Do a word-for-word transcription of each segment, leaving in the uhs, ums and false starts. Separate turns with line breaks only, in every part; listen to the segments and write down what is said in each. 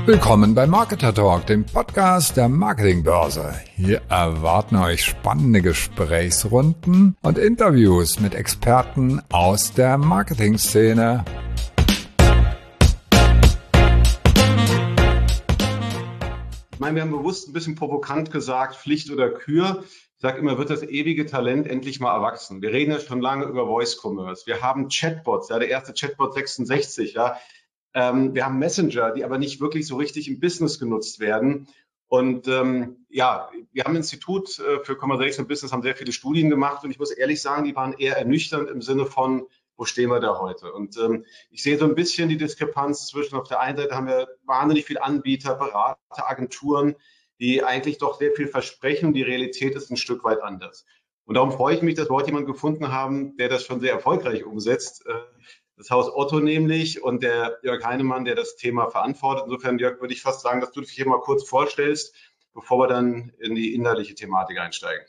Willkommen bei Marketer Talk, dem Podcast der Marketingbörse. Hier erwarten euch spannende Gesprächsrunden und Interviews mit Experten aus der Marketingszene.
Ich meine, wir haben bewusst ein bisschen provokant gesagt, Pflicht oder Kür. Ich sage immer, wird das ewige Talent endlich mal erwachsen. Wir reden ja schon lange über Voice Commerce. Wir haben Chatbots, ja, der erste Chatbot sechsundsechzig, ja. Ähm, wir haben Messenger, die aber nicht wirklich so richtig im Business genutzt werden. Und ähm, ja, wir haben ein Institut äh, für Conversational Business, haben sehr viele Studien gemacht und ich muss ehrlich sagen, die waren eher ernüchternd im Sinne von, wo stehen wir da heute? Und ähm, ich sehe so ein bisschen die Diskrepanz zwischen, auf der einen Seite haben wir wahnsinnig viele Anbieter, Berater, Agenturen, die eigentlich doch sehr viel versprechen. Die Realität ist ein Stück weit anders. Und darum freue ich mich, dass wir heute jemanden gefunden haben, der das schon sehr erfolgreich umsetzt. Äh, Das Haus Otto nämlich und der Jörg Heinemann, der das Thema verantwortet. Insofern, Jörg, würde ich fast sagen, dass du dich hier mal kurz vorstellst, bevor wir dann in die inhaltliche Thematik einsteigen.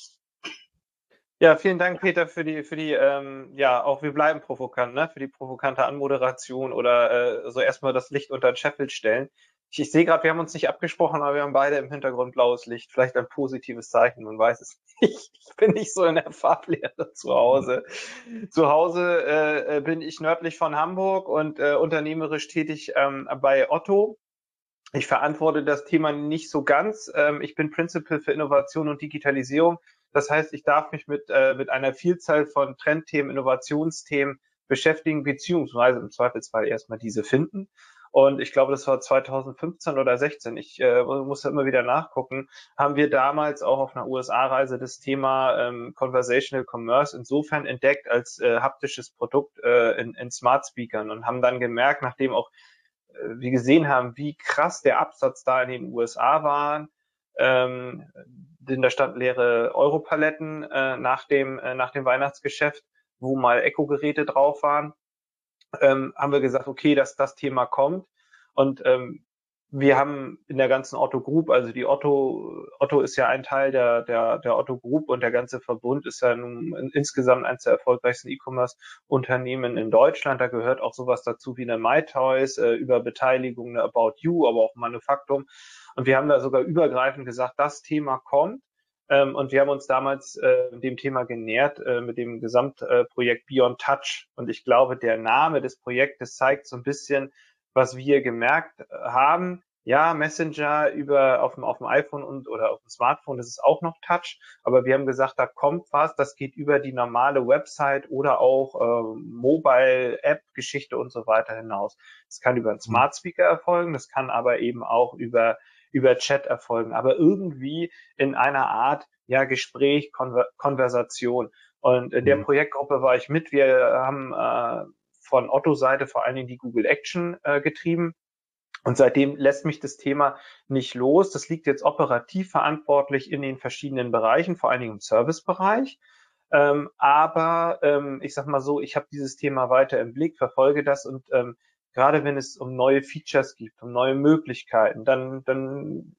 Ja, vielen Dank, Peter, für die, für die, ähm, ja, auch wir bleiben provokant, ne, für die provokante Anmoderation oder äh, so erstmal das Licht unter den Scheffel stellen. Ich, ich sehe gerade, wir haben uns nicht abgesprochen, aber wir haben beide im Hintergrund blaues Licht. Vielleicht ein positives Zeichen, man weiß es nicht. Ich bin nicht so in der Farblehre zu Hause. Zu Hause äh, bin ich nördlich von Hamburg und äh, unternehmerisch tätig ähm, bei Otto. Ich verantworte das Thema nicht so ganz. Ähm, ich bin Principal für Innovation und Digitalisierung. Das heißt, ich darf mich mit, äh, mit einer Vielzahl von Trendthemen, Innovationsthemen beschäftigen, beziehungsweise im Zweifelsfall erstmal diese finden. Und ich glaube, das war zweitausendfünfzehn oder sechzehn, ich äh, muss ja immer wieder nachgucken, haben wir damals auch auf einer U S A-Reise das Thema ähm, Conversational Commerce insofern entdeckt als äh, haptisches Produkt äh, in, in Smart Speakern und haben dann gemerkt, nachdem auch äh, wir gesehen haben, wie krass der Absatz da in den U S A war, ähm, denn da standen leere Europaletten äh, nach dem äh, nach dem Weihnachtsgeschäft, wo mal Echo-Geräte drauf waren. Ähm, haben wir gesagt, okay, dass das Thema kommt. Und ähm, wir haben in der ganzen Otto Group, also die Otto, Otto ist ja ein Teil der, der, der Otto Group und der ganze Verbund ist ja nun insgesamt eines der erfolgreichsten E-Commerce-Unternehmen in Deutschland. Da gehört auch sowas dazu wie eine MyToys, äh, über Beteiligung, eine About You, aber auch Manufaktum. Und wir haben da sogar übergreifend gesagt, das Thema kommt. Ähm, und wir haben uns damals äh, dem Thema genähert äh, mit dem Gesamtprojekt äh, Beyond Touch. Und ich glaube, der Name des Projektes zeigt so ein bisschen, was wir gemerkt haben. Ja, Messenger über auf dem, auf dem iPhone und oder auf dem Smartphone, das ist auch noch Touch. Aber wir haben gesagt, da kommt was, das geht über die normale Website oder auch äh, Mobile-App-Geschichte und so weiter hinaus. Das kann über einen Smart Speaker erfolgen, das kann aber eben auch über über Chat erfolgen, aber irgendwie in einer Art, ja, Gespräch, Konver Konversation. Und in der mhm. Projektgruppe war ich mit. Wir haben äh, von Otto-Seite vor allen Dingen die Google Action äh, getrieben. Und seitdem lässt mich das Thema nicht los. Das liegt jetzt operativ verantwortlich in den verschiedenen Bereichen, vor allen Dingen im Servicebereich. Ähm, aber ähm, ich sag mal so, ich habe dieses Thema weiter im Blick, verfolge das und ähm, gerade wenn es um neue Features gibt, um neue Möglichkeiten, dann, dann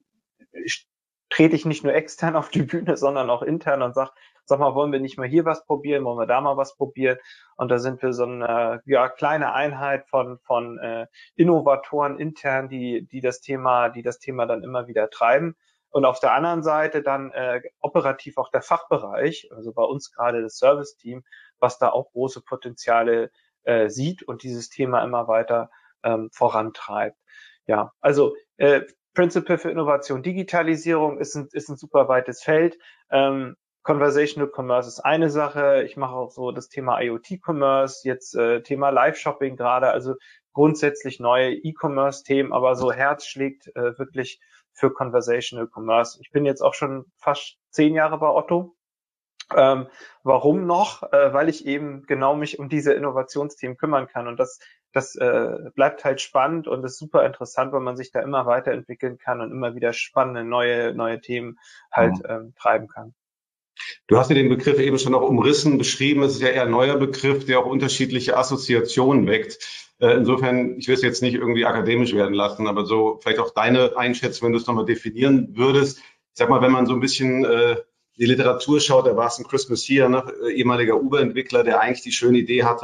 trete ich nicht nur extern auf die Bühne, sondern auch intern und sag, sag mal, wollen wir nicht mal hier was probieren, wollen wir da mal was probieren? Und da sind wir so eine ja, kleine Einheit von, von äh, Innovatoren intern, die, die das Thema, die das Thema dann immer wieder treiben. Und auf der anderen Seite dann äh, operativ auch der Fachbereich, also bei uns gerade das Service-Team, was da auch große Potenziale Äh, sieht und dieses Thema immer weiter ähm, vorantreibt. Ja, also äh, Principle für Innovation, Digitalisierung ist ein, ist ein super weites Feld. Ähm, Conversational Commerce ist eine Sache. Ich mache auch so das Thema IoT-Commerce, jetzt äh, Thema Live-Shopping gerade, also grundsätzlich neue E-Commerce-Themen, aber so Herz schlägt äh, wirklich für Conversational Commerce. Ich bin jetzt auch schon fast zehn Jahre bei Otto. Ähm, warum noch? Äh, weil ich eben genau mich um diese Innovationsthemen kümmern kann und das, das äh, bleibt halt spannend und ist super interessant, weil man sich da immer weiterentwickeln kann und immer wieder spannende neue neue Themen halt mhm. ähm, treiben kann.
Du hast ja den Begriff eben schon auch umrissen, beschrieben. Es ist ja eher ein neuer Begriff, der auch unterschiedliche Assoziationen weckt. Äh, insofern, ich will es jetzt nicht irgendwie akademisch werden lassen, aber so vielleicht auch deine Einschätzung, wenn du es nochmal definieren würdest. Ich sag mal, wenn man so ein bisschen äh, die Literatur schaut, da war es ein Chris Messina, ne, ehemaliger Uber-Entwickler, der eigentlich die schöne Idee hatte,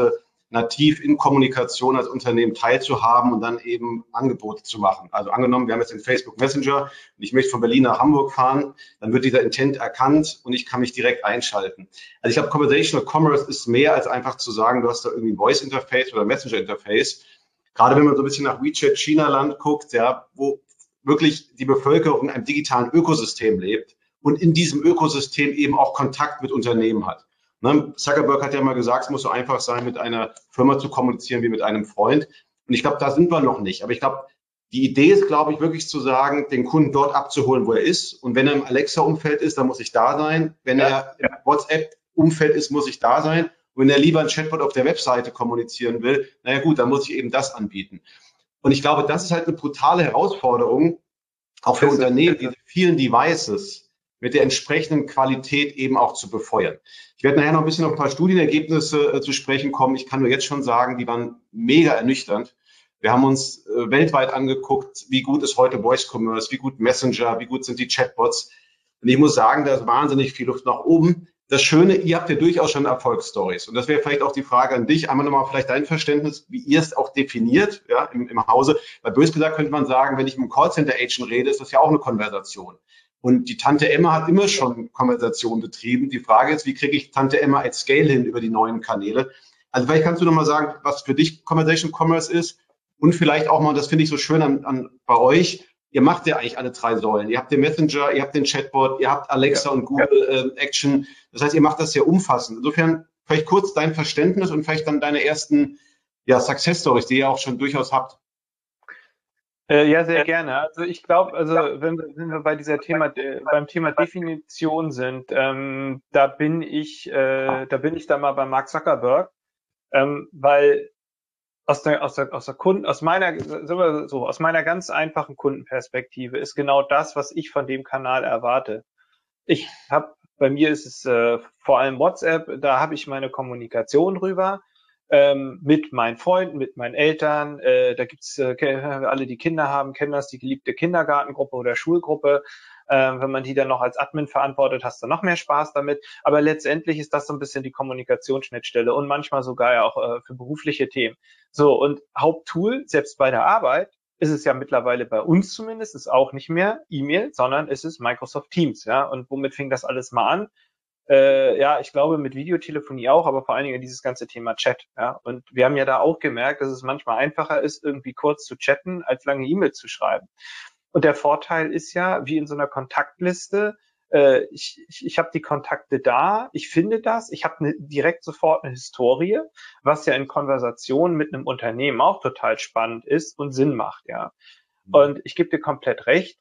nativ in Kommunikation als Unternehmen teilzuhaben und dann eben Angebote zu machen. Also angenommen, wir haben jetzt den Facebook Messenger und ich möchte von Berlin nach Hamburg fahren, dann wird dieser Intent erkannt und ich kann mich direkt einschalten. Also ich glaube, Conversational Commerce ist mehr als einfach zu sagen, du hast da irgendwie ein Voice Interface oder Messenger Interface. Gerade wenn man so ein bisschen nach WeChat China-Land guckt, ja, wo wirklich die Bevölkerung in einem digitalen Ökosystem lebt und in diesem Ökosystem eben auch Kontakt mit Unternehmen hat. Ne? Zuckerberg hat ja mal gesagt, es muss so einfach sein, mit einer Firma zu kommunizieren wie mit einem Freund. Und ich glaube, da sind wir noch nicht. Aber ich glaube, die Idee ist, glaube ich, wirklich zu sagen, den Kunden dort abzuholen, wo er ist. Und wenn er im Alexa-Umfeld ist, dann muss ich da sein. Wenn
Ja,
er im WhatsApp-Umfeld ist, muss ich da sein. Und wenn er lieber ein Chatbot auf der Webseite kommunizieren will, naja gut, dann muss ich eben das anbieten. Und ich glaube, das ist halt eine brutale Herausforderung, auch für
Das ist-
Unternehmen, diese vielen Devices mit der entsprechenden Qualität eben auch zu befeuern. Ich werde nachher noch ein bisschen auf ein paar Studienergebnisse äh, zu sprechen kommen. Ich kann nur jetzt schon sagen, die waren mega ernüchternd. Wir haben uns äh, weltweit angeguckt, wie gut ist heute Voice Commerce, wie gut Messenger, wie gut sind die Chatbots. Und ich muss sagen, da ist wahnsinnig viel Luft nach oben. Das Schöne, ihr habt ja durchaus schon Erfolgsstories. Und das wäre vielleicht auch die Frage an dich. Einmal nochmal vielleicht dein Verständnis, wie ihr es auch definiert, ja, im, im Hause. Weil bös gesagt könnte man sagen, wenn ich mit einem Callcenter-Agent rede, ist das ja auch eine Konversation. Und die Tante Emma hat immer schon Konversation betrieben. Die Frage ist, wie kriege ich Tante Emma at Scale hin über die neuen Kanäle? Also vielleicht kannst du nochmal sagen, was für dich Conversation Commerce ist. Und vielleicht auch mal, das finde ich so schön an, an bei euch, ihr macht ja eigentlich alle drei Säulen. Ihr habt den Messenger, ihr habt den Chatbot, ihr habt Alexa ja, und Google ja. äh, Action. Das heißt, ihr macht das sehr umfassend. Insofern vielleicht kurz dein Verständnis und vielleicht dann deine ersten ja, Success Stories, die ihr auch schon durchaus habt.
Äh, ja, sehr gerne. Also ich glaube, also wenn wir, wenn wir bei dieser Thema äh, beim Thema Definition sind, ähm, da bin ich, äh, da bin ich da mal bei Mark Zuckerberg, ähm, weil aus der aus der aus der Kunden aus meiner sagen wir so aus meiner ganz einfachen Kundenperspektive ist genau das, was ich von dem Kanal erwarte. Ich habe bei mir ist es äh, vor allem WhatsApp, da habe ich meine Kommunikation rüber. Ähm, mit meinen Freunden, mit meinen Eltern, äh, da gibt's äh, alle, die Kinder haben, kennen das, die geliebte Kindergartengruppe oder Schulgruppe. Ähm, wenn man die dann noch als Admin verantwortet, hast du noch mehr Spaß damit. Aber letztendlich ist das so ein bisschen die Kommunikationsschnittstelle und manchmal sogar ja auch äh, für berufliche Themen. So, und Haupttool, selbst bei der Arbeit, ist es ja mittlerweile bei uns zumindest, ist auch nicht mehr E-Mail, sondern es ist Microsoft Teams. Ja, und womit fing das alles mal an? Äh, ja, ich glaube mit Videotelefonie auch, aber vor allen Dingen dieses ganze Thema Chat. Ja, und wir haben ja da auch gemerkt, dass es manchmal einfacher ist, irgendwie kurz zu chatten, als lange E-Mail zu schreiben. Und der Vorteil ist ja, wie in so einer Kontaktliste, äh, ich, ich, ich habe die Kontakte da, ich finde das, ich habe ne, direkt sofort eine Historie, was ja in Konversationen mit einem Unternehmen auch total spannend ist und Sinn macht. Ja, und ich gebe dir komplett recht.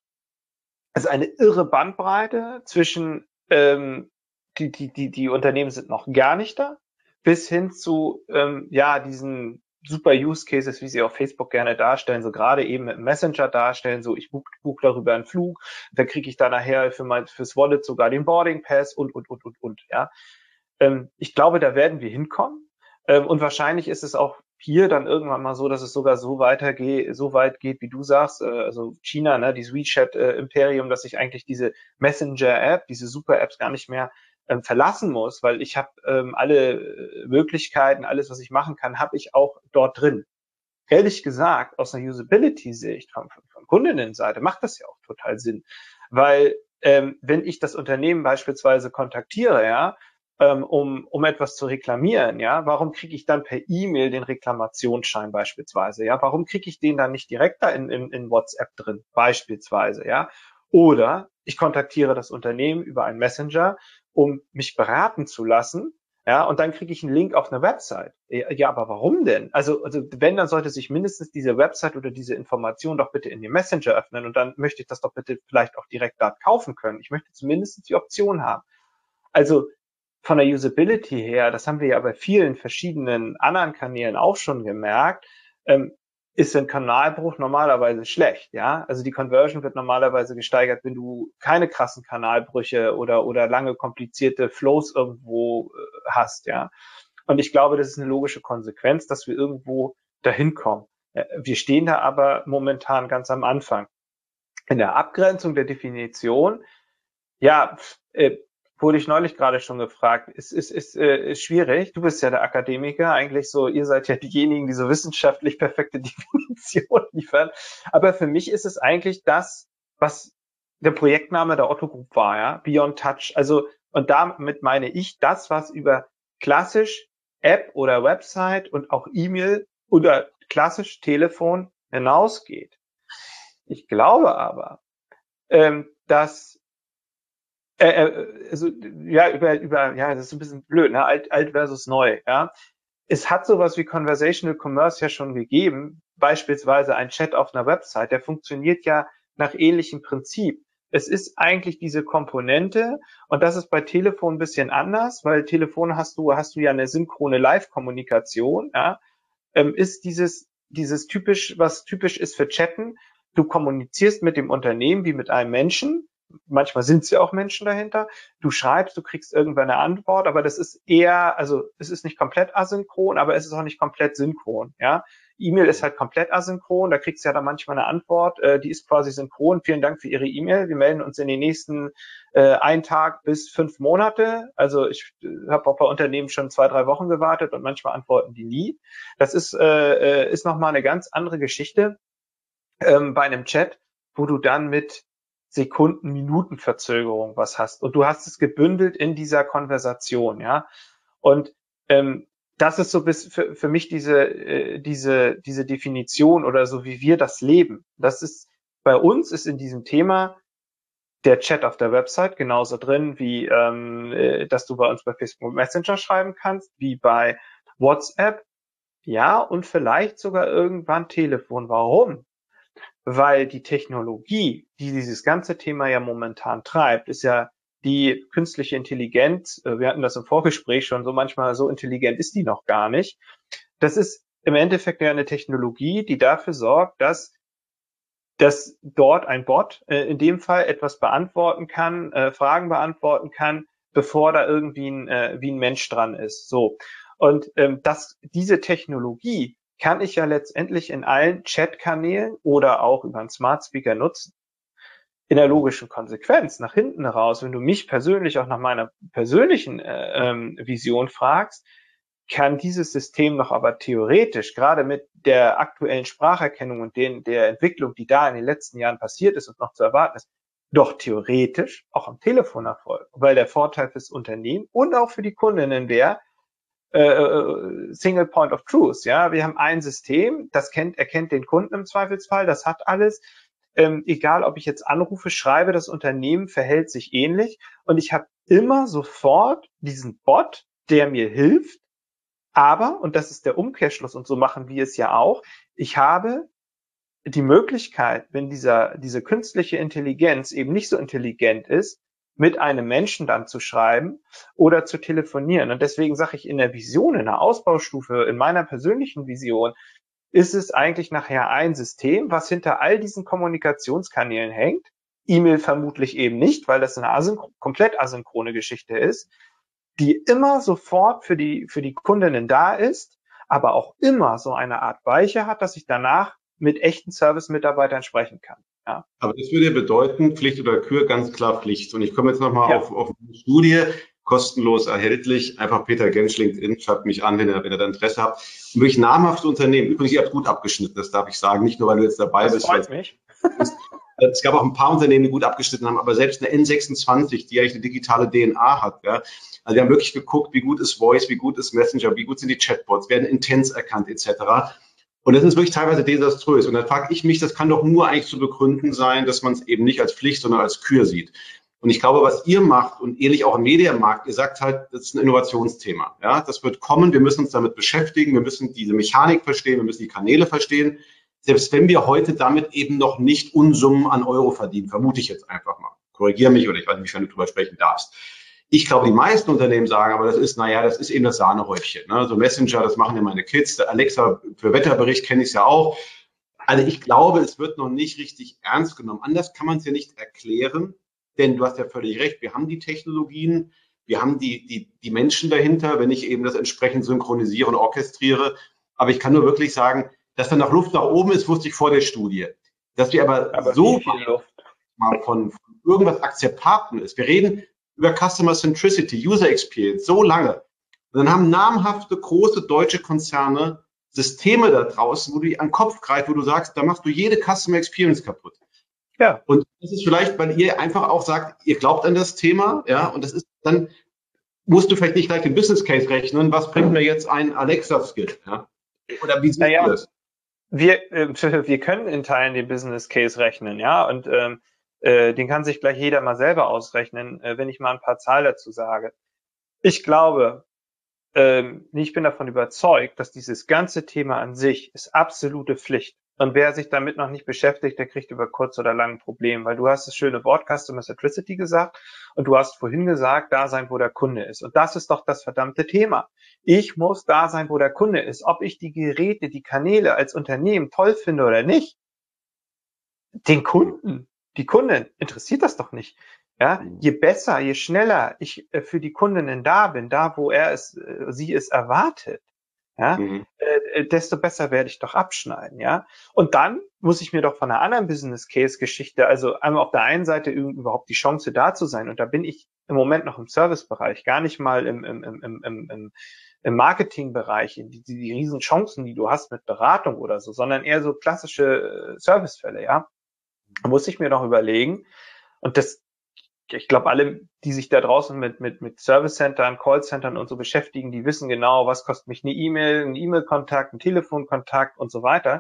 Es ist eine irre Bandbreite zwischen ähm, Die, die, die, die Unternehmen sind noch gar nicht da, bis hin zu, ähm, ja, diesen super Use Cases, wie sie auf Facebook gerne darstellen, so gerade eben mit Messenger darstellen, so ich buche buch darüber einen Flug, dann kriege ich da nachher für mein, fürs Wallet sogar den Boarding Pass und, und, und, und, und, ja. Ähm, ich glaube, da werden wir hinkommen. Ähm, und wahrscheinlich ist es auch hier dann irgendwann mal so, dass es sogar so weitergeht, so weit geht, wie du sagst, äh, also China, ne, dieses WeChat-Imperium, äh, dass ich eigentlich diese Messenger-App, diese Super-Apps gar nicht mehr ähm, verlassen muss, weil ich habe ähm, alle Möglichkeiten, alles, was ich machen kann, habe ich auch dort drin. Ehrlich gesagt, aus einer Usability-Sicht von, von, von Kundinnenseite macht das ja auch total Sinn, weil ähm, wenn ich das Unternehmen beispielsweise kontaktiere, ja, ähm, um um etwas zu reklamieren, ja, warum kriege ich dann per E-Mail den Reklamationsschein beispielsweise, ja, warum kriege ich den dann nicht direkt da in, in, in WhatsApp drin beispielsweise, ja, oder ich kontaktiere das Unternehmen über einen Messenger, um mich beraten zu lassen, ja, und dann kriege ich einen Link auf eine Website. Ja, aber warum denn? Also, also wenn, dann sollte sich mindestens diese Website oder diese Information doch bitte in den Messenger öffnen und dann möchte ich das doch bitte vielleicht auch direkt dort kaufen können. Ich möchte zumindest die Option haben. Also von der Usability her, das haben wir ja bei vielen verschiedenen anderen Kanälen auch schon gemerkt, ähm, ist ein Kanalbruch normalerweise schlecht, ja. Also die Conversion wird normalerweise gesteigert, wenn du keine krassen Kanalbrüche oder oder lange komplizierte Flows irgendwo äh, hast, ja. Und ich glaube, das ist eine logische Konsequenz, dass wir irgendwo dahin kommen. Äh, wir stehen da aber momentan ganz am Anfang. In der Abgrenzung der Definition, ja, äh, wurde ich neulich gerade schon gefragt. Ist, ist, ist, äh, ist schwierig. Du bist ja der Akademiker. Eigentlich so, ihr seid ja diejenigen, die so wissenschaftlich perfekte Definition liefern. Aber für mich ist es eigentlich das, was der Projektname der Otto Group war, ja. Beyond Touch. Also, und damit meine ich das, was über klassisch App oder Website und auch E-Mail oder klassisch Telefon hinausgeht. Ich glaube aber, ähm, dass äh, also ja über über ja das ist ein bisschen blöd, ne, alt alt versus neu, ja. Es hat sowas wie Conversational Commerce ja schon gegeben, beispielsweise ein Chat auf einer Website, der funktioniert ja nach ähnlichem Prinzip. Es ist eigentlich diese Komponente, und das ist bei Telefon ein bisschen anders, weil Telefon hast du hast du ja eine synchrone Live-Kommunikation, ja. Ähm, ist dieses dieses typisch, was typisch ist für Chatten. Du kommunizierst mit dem Unternehmen wie mit einem Menschen. Manchmal sind es ja auch Menschen dahinter. Du schreibst, du kriegst irgendwann eine Antwort, aber das ist eher, also es ist nicht komplett asynchron, aber es ist auch nicht komplett synchron. Ja, E-Mail ist halt komplett asynchron. Da kriegst du ja dann manchmal eine Antwort, äh, die ist quasi synchron. Vielen Dank für Ihre E-Mail. Wir melden uns in den nächsten äh, ein Tag bis fünf Monate. Also ich äh, habe auch bei Unternehmen schon zwei, drei Wochen gewartet und manchmal antworten die nie. Das ist äh, ist nochmal eine ganz andere Geschichte ähm, bei einem Chat, wo du dann mit Sekunden, Minuten Verzögerung was hast. Und du hast es gebündelt in dieser Konversation, ja. Und ähm, das ist so bis für, für mich diese äh, diese diese Definition oder so, wie wir das leben. Das ist bei uns ist in diesem Thema der Chat auf der Website genauso drin, wie ähm, äh, dass du bei uns bei Facebook Messenger schreiben kannst, wie bei WhatsApp. Ja, und vielleicht sogar irgendwann Telefon. Warum? Weil die Technologie, die dieses ganze Thema ja momentan treibt, ist ja die künstliche Intelligenz. Wir hatten das im Vorgespräch schon, so manchmal so intelligent ist die noch gar nicht. Das ist im Endeffekt ja eine Technologie, die dafür sorgt, dass, dass dort ein Bot äh, in dem Fall etwas beantworten kann, äh, Fragen beantworten kann, bevor da irgendwie ein, äh, wie ein Mensch dran ist. So. Und ähm, das, diese Technologie kann ich ja letztendlich in allen Chatkanälen oder auch über einen Smart Speaker nutzen. In der logischen Konsequenz, nach hinten raus, wenn du mich persönlich auch nach meiner persönlichen äh, ähm, Vision fragst, kann dieses System noch aber theoretisch, gerade mit der aktuellen Spracherkennung und den, der Entwicklung, die da in den letzten Jahren passiert ist und noch zu erwarten ist, doch theoretisch auch am Telefon erfolgen. Weil der Vorteil fürs Unternehmen und auch für die Kundinnen wäre, Uh, Single Point of Truth, ja, wir haben ein System, das kennt, erkennt den Kunden im Zweifelsfall, das hat alles, ähm, egal ob ich jetzt anrufe, schreibe, das Unternehmen verhält sich ähnlich und ich habe immer sofort diesen Bot, der mir hilft, aber, und das ist der Umkehrschluss und so machen wir es ja auch, ich habe die Möglichkeit, wenn dieser, diese künstliche Intelligenz eben nicht so intelligent ist, mit einem Menschen dann zu schreiben oder zu telefonieren. Und deswegen sage ich in der Vision, in der Ausbaustufe, in meiner persönlichen Vision, ist es eigentlich nachher ein System, was hinter all diesen Kommunikationskanälen hängt. E-Mail vermutlich eben nicht, weil das eine asynch- komplett asynchrone Geschichte ist, die immer sofort für die, für die Kundinnen da ist, aber auch immer so eine Art Weiche hat, dass ich danach mit echten Service-Mitarbeitern sprechen kann. Ja.
Aber das würde bedeuten, Pflicht oder Kür, ganz klar Pflicht. Und ich komme jetzt nochmal ja. auf, auf eine Studie, kostenlos erhältlich. Einfach Peter Gensch, LinkedIn, schreibt mich an, wenn ihr, wenn ihr da Interesse habt. Und wirklich namhafte Unternehmen. Übrigens, ihr habt gut abgeschnitten, das darf ich sagen. Nicht nur, weil du jetzt dabei
das
bist.
Das freut mich.
Es gab auch ein paar Unternehmen, die gut abgeschnitten haben, aber selbst eine N sechsundzwanzig, die eigentlich eine digitale D N A hat, ja. Also wir haben wirklich geguckt, wie gut ist Voice, wie gut ist Messenger, wie gut sind die Chatbots, werden Intents erkannt, et cetera. Und das ist wirklich teilweise desaströs. Und dann frage ich mich, das kann doch nur eigentlich zu begründen sein, dass man es eben nicht als Pflicht, sondern als Kür sieht. Und ich glaube, was ihr macht und ähnlich auch im Medienmarkt, ihr sagt halt, das ist ein Innovationsthema. Ja, das wird kommen. Wir müssen uns damit beschäftigen. Wir müssen diese Mechanik verstehen. Wir müssen die Kanäle verstehen. Selbst wenn wir heute damit eben noch nicht Unsummen an Euro verdienen, vermute ich jetzt einfach mal. Korrigiere mich oder ich weiß nicht, wenn du drüber sprechen darfst. Ich glaube, die meisten Unternehmen sagen, aber das ist, naja, das ist eben das Sahnehäubchen. Ne? So Messenger, das machen ja meine Kids. Der Alexa für Wetterbericht kenne ich es ja auch. Also ich glaube, es wird noch nicht richtig ernst genommen. Anders kann man es ja nicht erklären, denn du hast ja völlig recht. Wir haben die Technologien, wir haben die, die, die Menschen dahinter, wenn ich eben das entsprechend synchronisiere und orchestriere. Aber ich kann nur wirklich sagen, dass da noch Luft nach oben ist, wusste ich vor der Studie. Dass wir aber, aber so mal von, von irgendwas Akzeptablen ist. Wir reden über Customer Centricity, User Experience, so lange. Und dann haben namhafte, große deutsche Konzerne Systeme da draußen, wo du die an den Kopf greifst, wo du sagst, da machst du jede Customer Experience kaputt. Ja. Und das ist vielleicht, weil ihr einfach auch sagt, ihr glaubt an das Thema, ja, und das ist, dann musst du vielleicht nicht gleich den Business Case rechnen, was bringt mir jetzt ein Alexa-Skill, ja? Oder wie siehst naja, du das?
Wir, äh, wir können in Teilen den Business Case rechnen, ja, und ähm, äh, den kann sich gleich jeder mal selber ausrechnen, äh, wenn ich mal ein paar Zahlen dazu sage. Ich glaube, ähm, ich bin davon überzeugt, dass dieses ganze Thema an sich ist absolute Pflicht. Und wer sich damit noch nicht beschäftigt, der kriegt über kurz oder lang ein Problem, weil du hast das schöne Wort Customer Centricity gesagt und du hast vorhin gesagt, da sein, wo der Kunde ist. Und das ist doch das verdammte Thema. Ich muss da sein, wo der Kunde ist. Ob ich die Geräte, die Kanäle als Unternehmen toll finde oder nicht, den Kunden, die Kundin interessiert das doch nicht. Ja, je besser, je schneller ich äh, für die Kundinnen da bin, da wo er es, äh, sie es erwartet, ja, mhm. äh, desto besser werde ich doch abschneiden, ja. Und dann muss ich mir doch von einer anderen Business Case Geschichte, also einmal auf der einen Seite überhaupt die Chance da zu sein, und da bin ich im Moment noch im Servicebereich, gar nicht mal im, im, im, im, im, im Marketingbereich, die, die, die riesen Chancen, die du hast mit Beratung oder so, sondern eher so klassische Servicefälle, ja. Da muss ich mir doch überlegen, und das, ich glaube, alle, die sich da draußen mit, mit, mit Service-Centern, Call-Centern und so beschäftigen, die wissen genau, was kostet mich eine E-Mail, ein E-Mail-Kontakt, ein Telefonkontakt und so weiter.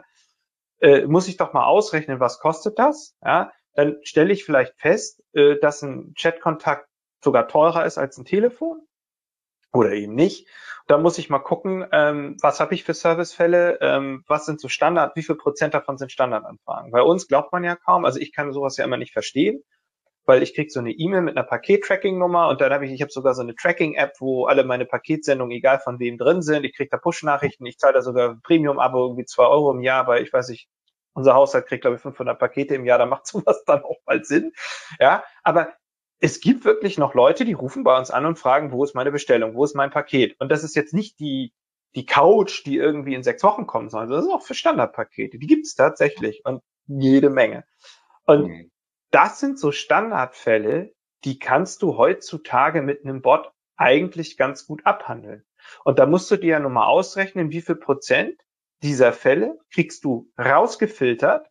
Äh, muss ich doch mal ausrechnen, was kostet das? Ja, dann stelle ich vielleicht fest, äh, dass ein Chat-Kontakt sogar teurer ist als ein Telefon oder eben nicht. Da muss ich mal gucken, ähm, was habe ich für Servicefälle, ähm, was sind so Standard, wie viel Prozent davon sind Standardanfragen? Bei uns glaubt man ja kaum, also ich kann sowas ja immer nicht verstehen, weil ich krieg so eine E-Mail mit einer Paket-Tracking-Nummer und dann habe ich, ich habe sogar so eine Tracking-App, wo alle meine Paketsendungen, egal von wem drin sind, ich krieg da Push-Nachrichten, ich zahle da sogar Premium-Abo, irgendwie zwei Euro im Jahr, weil ich weiß nicht, unser Haushalt kriegt, glaube ich, fünfhundert Pakete im Jahr, da macht sowas dann auch mal Sinn. Ja, aber es gibt wirklich noch Leute, die rufen bei uns an und fragen, wo ist meine Bestellung, wo ist mein Paket? Und das ist jetzt nicht die die Couch, die irgendwie in sechs Wochen kommt, sondern das ist auch für Standardpakete. Die gibt es tatsächlich und jede Menge. Und mhm. das sind so Standardfälle, die kannst du heutzutage mit einem Bot eigentlich ganz gut abhandeln. Und da musst du dir ja nur mal ausrechnen, wie viel Prozent dieser Fälle kriegst du rausgefiltert.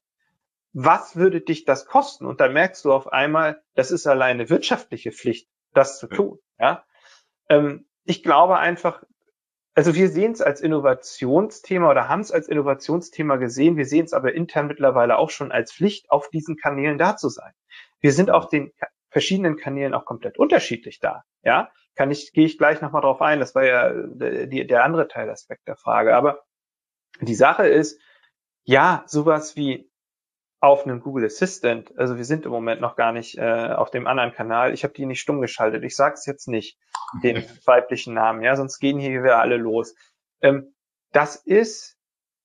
Was würde dich das kosten? Und dann merkst du auf einmal, das ist alleine wirtschaftliche Pflicht, das zu tun. Ja, ähm, ich glaube einfach, also wir sehen es als Innovationsthema oder haben es als Innovationsthema gesehen. Wir sehen es aber intern mittlerweile auch schon als Pflicht, auf diesen Kanälen da zu sein. Wir sind auf den verschiedenen Kanälen auch komplett unterschiedlich da. Ja, kann ich, gehe ich gleich nochmal drauf ein. Das war ja die, der andere Teilaspekt der Frage. Aber die Sache ist, ja, sowas wie auf einem Google Assistant, also wir sind im Moment noch gar nicht äh, auf dem anderen Kanal. Ich habe die nicht stumm geschaltet. Ich sage es jetzt nicht, den weiblichen Namen, ja, sonst gehen hier wieder alle los. Ähm, das ist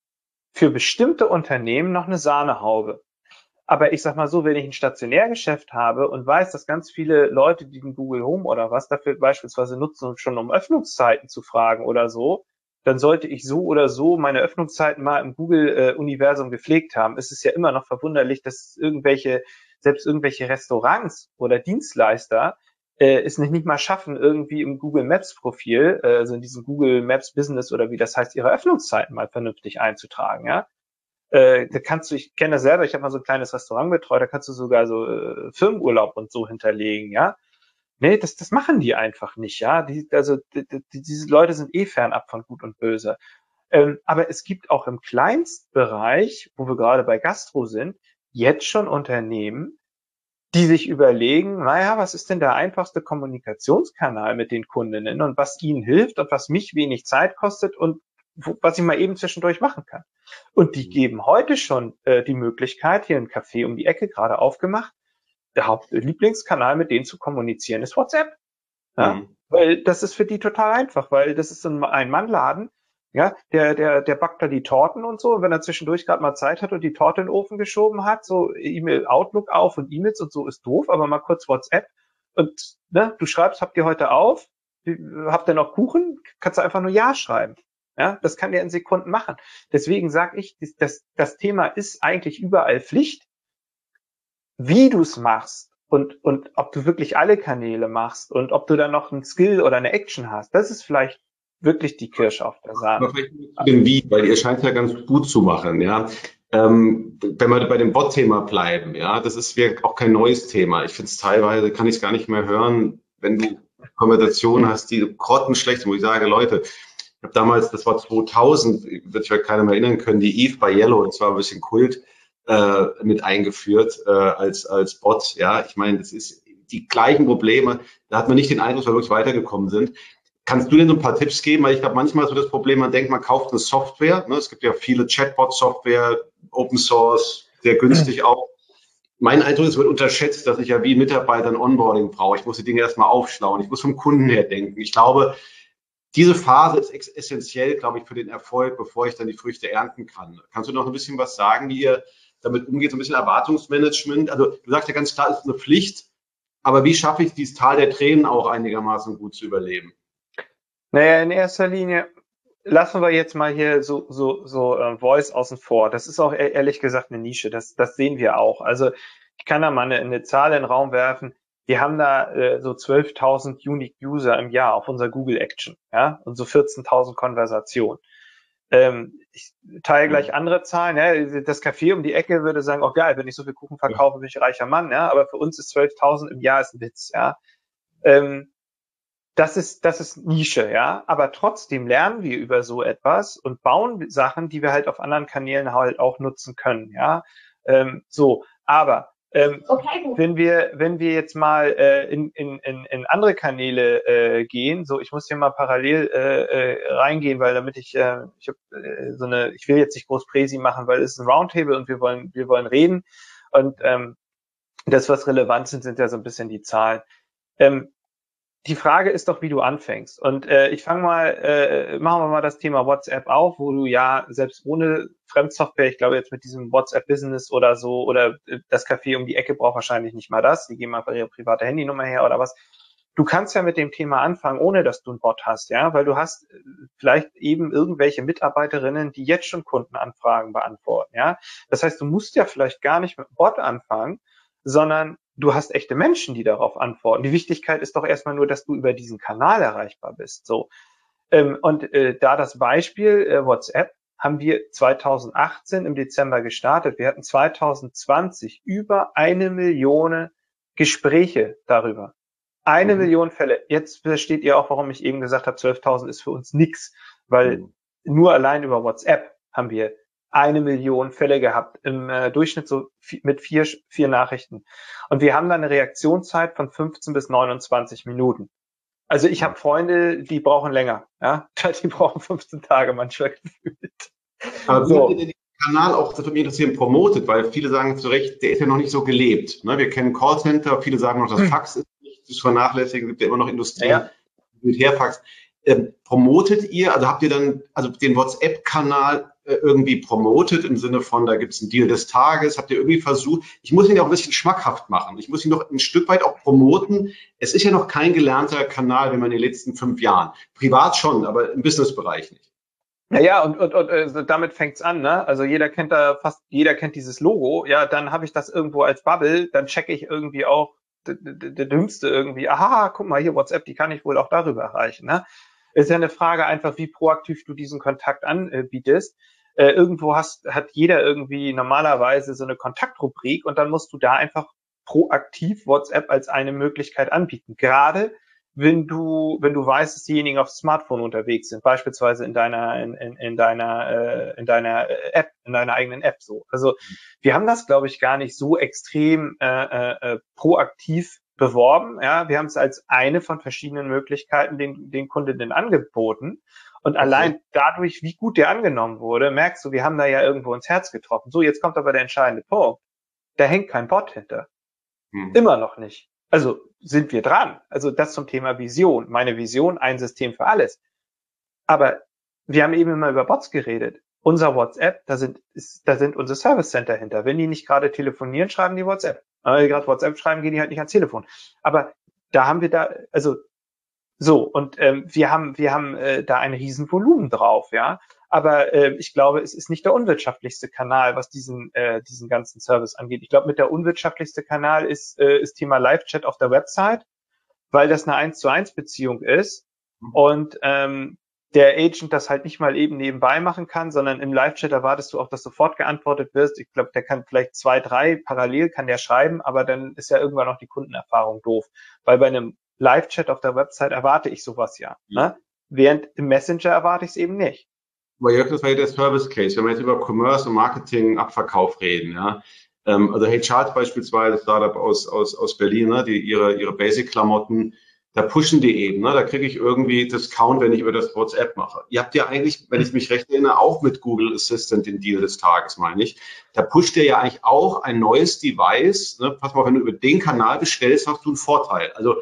für bestimmte Unternehmen noch eine Sahnehaube. Aber ich sag mal so, wenn ich ein Stationärgeschäft habe und weiß, dass ganz viele Leute, die den Google Home oder was dafür beispielsweise nutzen, schon um Öffnungszeiten zu fragen oder so, dann sollte ich so oder so meine Öffnungszeiten mal im Google-Universum äh, gepflegt haben. Es ist ja immer noch verwunderlich, dass irgendwelche, selbst irgendwelche Restaurants oder Dienstleister äh, es nicht, nicht mal schaffen, irgendwie im Google Maps-Profil, äh, also in diesem Google Maps Business oder wie das heißt, ihre Öffnungszeiten mal vernünftig einzutragen. Ja, äh, da kannst du, ich kenne das selber, ich habe mal so ein kleines Restaurant betreut, da kannst du sogar so äh, Firmenurlaub und so hinterlegen, ja. Nee, das, das machen die einfach nicht, ja. Die, also die, die, diese Leute sind eh fernab von Gut und Böse. Ähm, aber es gibt auch im Kleinstbereich, wo wir gerade bei Gastro sind, jetzt schon Unternehmen, die sich überlegen, naja, was ist denn der einfachste Kommunikationskanal mit den Kundinnen und was ihnen hilft und was mich wenig Zeit kostet und wo, was ich mal eben zwischendurch machen kann. Und die geben heute schon äh, die Möglichkeit, hier ein Café um die Ecke gerade aufgemacht, der Hauptlieblingskanal mit denen zu kommunizieren ist WhatsApp. Ja, mhm. Weil das ist für die total einfach, weil das ist ein Ein-Mann-Laden, ja, der, der, der backt da die Torten und so. Und wenn er zwischendurch gerade mal Zeit hat und die Torte in den Ofen geschoben hat, so E-Mail Outlook auf und E-Mails und so ist doof, aber mal kurz WhatsApp und ne, du schreibst, habt ihr heute auf? Habt ihr noch Kuchen? Kannst du einfach nur Ja schreiben. Ja, das kann der in Sekunden machen. Deswegen sage ich, das, das Thema ist eigentlich überall Pflicht. Wie du es machst und, und ob du wirklich alle Kanäle machst und ob du dann noch einen Skill oder eine Action hast, das ist vielleicht wirklich die Kirsche auf der Sahne.
Aber vielleicht zu dem Wie, weil ihr scheint ja ganz gut zu machen, ja. Ähm, wenn wir bei dem Bot-Thema bleiben, ja, das ist ja auch kein neues Thema. Ich finde es teilweise, kann ich es gar nicht mehr hören, wenn du Konversationen hast, die grottenschlecht sind, wo ich sage, Leute, ich habe damals, das war zweitausend, wird sich keiner mehr erinnern können, die Eve bei Yellow, das war ein bisschen Kult, äh, mit eingeführt äh, als als Bot. Ja, ich meine, das ist die gleichen Probleme. Da hat man nicht den Eindruck, dass wir wirklich weitergekommen sind. Kannst du denn so ein paar Tipps geben? Weil ich glaube, manchmal ist so das Problem, man denkt, man kauft eine Software. Ne? Es gibt ja viele Chatbot-Software, Open Source, sehr günstig auch. Mein Eindruck ist, es wird unterschätzt, dass ich ja wie Mitarbeiter ein Onboarding brauche. Ich muss die Dinge erstmal aufschlauen. Ich muss vom Kunden her denken. Ich glaube, diese Phase ist essentiell, glaube ich, für den Erfolg, bevor ich dann die Früchte ernten kann. Kannst du noch ein bisschen was sagen, wie ihr damit umgeht, so ein bisschen Erwartungsmanagement? Also du sagst ja ganz klar, es ist eine Pflicht, aber wie schaffe ich dieses Tal der Tränen auch einigermaßen gut zu überleben?
Naja, in erster Linie lassen wir jetzt mal hier so so so äh, Voice außen vor. Das ist auch e- ehrlich gesagt eine Nische. Das das sehen wir auch. Also ich kann da mal eine, eine Zahl in den Raum werfen. Wir haben da äh, so zwölftausend Unique User im Jahr auf unserer Google Action, ja, und so vierzehntausend Konversationen. Ähm, ich teile gleich andere Zahlen. Ja. Das Café um die Ecke würde sagen, oh geil, wenn ich so viel Kuchen verkaufe, bin ich ein reicher Mann. Ja, aber für uns ist zwölftausend im Jahr ist ein Witz. Ja. Ähm, Das ist, das ist Nische, ja. Aber trotzdem lernen wir über so etwas und bauen Sachen, die wir halt auf anderen Kanälen halt auch nutzen können, ja. Ähm, so, aber ähm, okay, wenn wir, wenn wir jetzt mal äh, in, in, in, in andere Kanäle äh, gehen, so, ich muss hier mal parallel äh, äh, reingehen, weil damit ich, äh, ich hab, äh, so eine, ich will jetzt nicht groß Präsi machen, weil es ist ein Roundtable und wir wollen, wir wollen reden und ähm, das, was relevant sind, sind ja so ein bisschen die Zahlen. Ähm, Die Frage ist doch, wie du anfängst. Und äh, ich fange mal, äh, machen wir mal das Thema WhatsApp auf, wo du ja selbst ohne Fremdsoftware, ich glaube jetzt mit diesem WhatsApp Business oder so, oder äh, das Café um die Ecke braucht wahrscheinlich nicht mal das, die geben einfach ihre private Handynummer her oder was. Du kannst ja mit dem Thema anfangen, ohne dass du einen Bot hast, ja, weil du hast äh, vielleicht eben irgendwelche Mitarbeiterinnen, die jetzt schon Kundenanfragen beantworten, ja. Das heißt, du musst ja vielleicht gar nicht mit einem Bot anfangen, sondern du hast echte Menschen, die darauf antworten. Die Wichtigkeit ist doch erstmal nur, dass du über diesen Kanal erreichbar bist. So. Ähm, und äh, da das Beispiel äh, WhatsApp haben wir zweitausendachtzehn im Dezember gestartet. Wir hatten zweitausendzwanzig über eine Million Gespräche darüber. Eine mhm. Million Fälle. Jetzt versteht ihr auch, warum ich eben gesagt habe, zwölftausend ist für uns nix, weil mhm. nur allein über WhatsApp haben wir eine Million Fälle gehabt, im äh, Durchschnitt so mit vier, vier Nachrichten. Und wir haben dann eine Reaktionszeit von fünfzehn bis neunundzwanzig Minuten. Also ich habe Freunde, die brauchen länger, ja, die brauchen fünfzehn Tage manchmal gefühlt.
Aber wie habt ihr denn den Kanal auch, das würde mich interessieren, promotet? Weil viele sagen zu Recht, der ist ja noch nicht so gelebt. Ne? Wir kennen Callcenter, viele sagen noch, das Fax ist nicht zu vernachlässigen, es gibt ja immer noch Industrien ja. mit Herfax. Ähm, promotet ihr, also habt ihr dann also den WhatsApp-Kanal äh, irgendwie promotet im Sinne von, da gibt es einen Deal des Tages, habt ihr irgendwie versucht, ich muss ihn ja auch ein bisschen schmackhaft machen, ich muss ihn noch ein Stück weit auch promoten. Es ist ja noch kein gelernter Kanal, wenn man in den letzten fünf Jahren, privat schon, aber im Businessbereich nicht.
Naja, und, und, und äh, damit fängt's an, ne? Also jeder kennt da, fast jeder kennt dieses Logo, ja, dann habe ich das irgendwo als Bubble, dann checke ich irgendwie auch der, der, der Dümmste irgendwie, aha, guck mal, hier WhatsApp, die kann ich wohl auch darüber erreichen, ne? Ist ja eine Frage einfach, wie proaktiv du diesen Kontakt anbietest. Äh, irgendwo hast, hat jeder irgendwie normalerweise so eine Kontaktrubrik und dann musst du da einfach proaktiv WhatsApp als eine Möglichkeit anbieten. Gerade wenn du, wenn du weißt, dass diejenigen aufs Smartphone unterwegs sind, beispielsweise in deiner, in, in, in deiner, äh, in deiner App, in deiner eigenen App so. Also wir haben das, glaube ich, gar nicht so extrem äh, äh, proaktiv beworben. Ja, wir haben es als eine von verschiedenen Möglichkeiten den, den Kundinnen angeboten. Und okay. allein dadurch, wie gut der angenommen wurde, merkst du, wir haben da ja irgendwo ins Herz getroffen. So, jetzt kommt aber der entscheidende Punkt. Da hängt kein Bot hinter. Hm. Immer noch nicht. Also sind wir dran. Also das zum Thema Vision. Meine Vision, ein System für alles. Aber wir haben eben immer über Bots geredet. Unser WhatsApp, da sind, ist, da sind unsere Service Center hinter. Wenn die nicht gerade telefonieren, schreiben die WhatsApp. Wenn die gerade WhatsApp schreiben, gehen die halt nicht ans Telefon. Aber da haben wir da, also so, und ähm, wir haben wir haben äh, da ein Riesenvolumen drauf, ja. Aber äh, ich glaube, es ist nicht der unwirtschaftlichste Kanal, was diesen äh, diesen ganzen Service angeht. Ich glaube, mit der unwirtschaftlichste Kanal ist äh, ist Thema Live-Chat auf der Website, weil das eine eins zu eins Beziehung ist und ähm, der Agent das halt nicht mal eben nebenbei machen kann, sondern im Live-Chat erwartest du auch, dass sofort geantwortet wirst. Ich glaube, der kann vielleicht zwei, drei parallel kann der schreiben, aber dann ist ja irgendwann auch die Kundenerfahrung doof. Weil bei einem Live-Chat auf der Website erwarte ich sowas ja. Ne? Während im Messenger erwarte ich es eben nicht.
Aber Jörg, das war ja der Service Case. Wenn wir jetzt über Commerce und Marketing, Abverkauf reden, ja. Ähm, also Hey Charles beispielsweise, Startup aus, aus, aus Berlin, ne, die ihre, ihre Basic-Klamotten, da pushen die eben, ne? Da kriege ich irgendwie Discount, wenn ich über das WhatsApp mache. Ihr habt ja eigentlich, wenn ich mich recht erinnere, auch mit Google Assistant den Deal des Tages, meine ich. Da pusht ihr ja eigentlich auch ein neues Device. Ne? Pass mal, wenn du über den Kanal bestellst, hast du einen Vorteil. Also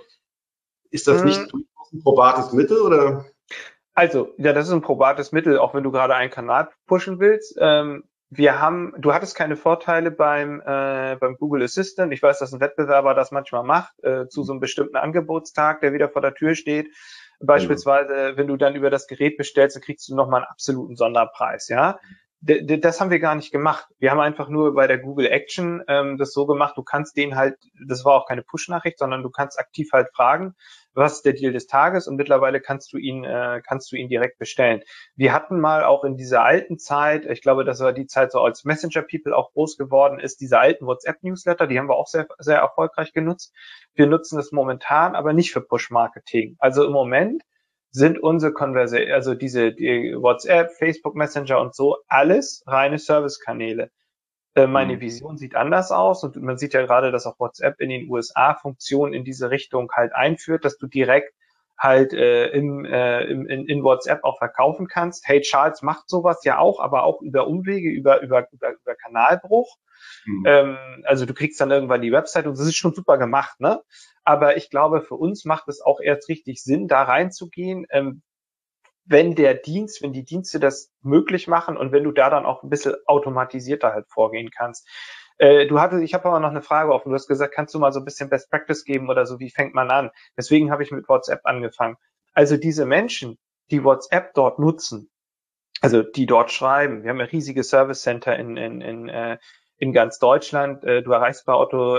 ist das nicht hm. ein probates Mittel oder?
Also, ja, das ist ein probates Mittel, auch wenn du gerade einen Kanal pushen willst. Ähm, wir haben, du hattest keine Vorteile beim äh, beim Google Assistant. Ich weiß, dass ein Wettbewerber das manchmal macht, äh, zu so einem bestimmten Angebotstag, der wieder vor der Tür steht. Beispielsweise, wenn du dann über das Gerät bestellst, dann kriegst du nochmal einen absoluten Sonderpreis, ja. D- d- das haben wir gar nicht gemacht. Wir haben einfach nur bei der Google Action ähm, das so gemacht, du kannst den halt, das war auch keine Push-Nachricht, sondern du kannst aktiv halt fragen, was ist der Deal des Tages, und mittlerweile kannst du ihn äh, kannst du ihn direkt bestellen. Wir hatten mal auch in dieser alten Zeit, ich glaube, das war die Zeit, so als Messenger People auch groß geworden ist, diese alten WhatsApp-Newsletter, die haben wir auch sehr, sehr erfolgreich genutzt. Wir nutzen das momentan, aber nicht für Push-Marketing. Also im Moment sind unsere Conversation, also diese die WhatsApp, Facebook Messenger und so, alles reine Servicekanäle. Äh, meine mhm. Vision sieht anders aus, und man sieht ja gerade, dass auch WhatsApp in den U S A Funktionen in diese Richtung halt einführt, dass du direkt halt äh, im, äh, im, in, in WhatsApp auch verkaufen kannst. Hey Charles macht sowas ja auch, aber auch über Umwege, über über über, über Kanalbruch. Mhm. Ähm, also du kriegst dann irgendwann die Website, und das ist schon super gemacht, ne? Aber ich glaube, für uns macht es auch erst richtig Sinn, da reinzugehen, ähm, wenn der Dienst, wenn die Dienste das möglich machen und wenn du da dann auch ein bisschen automatisierter halt vorgehen kannst. Äh, du hattest, ich habe aber noch eine Frage offen. Du hast gesagt, kannst du mal so ein bisschen Best Practice geben oder so, wie fängt man an? Deswegen habe ich mit WhatsApp angefangen. Also diese Menschen, die WhatsApp dort nutzen, also die dort schreiben, wir haben ja riesige Service Center in, in, in, äh, in ganz Deutschland. Äh, du erreichst bei Otto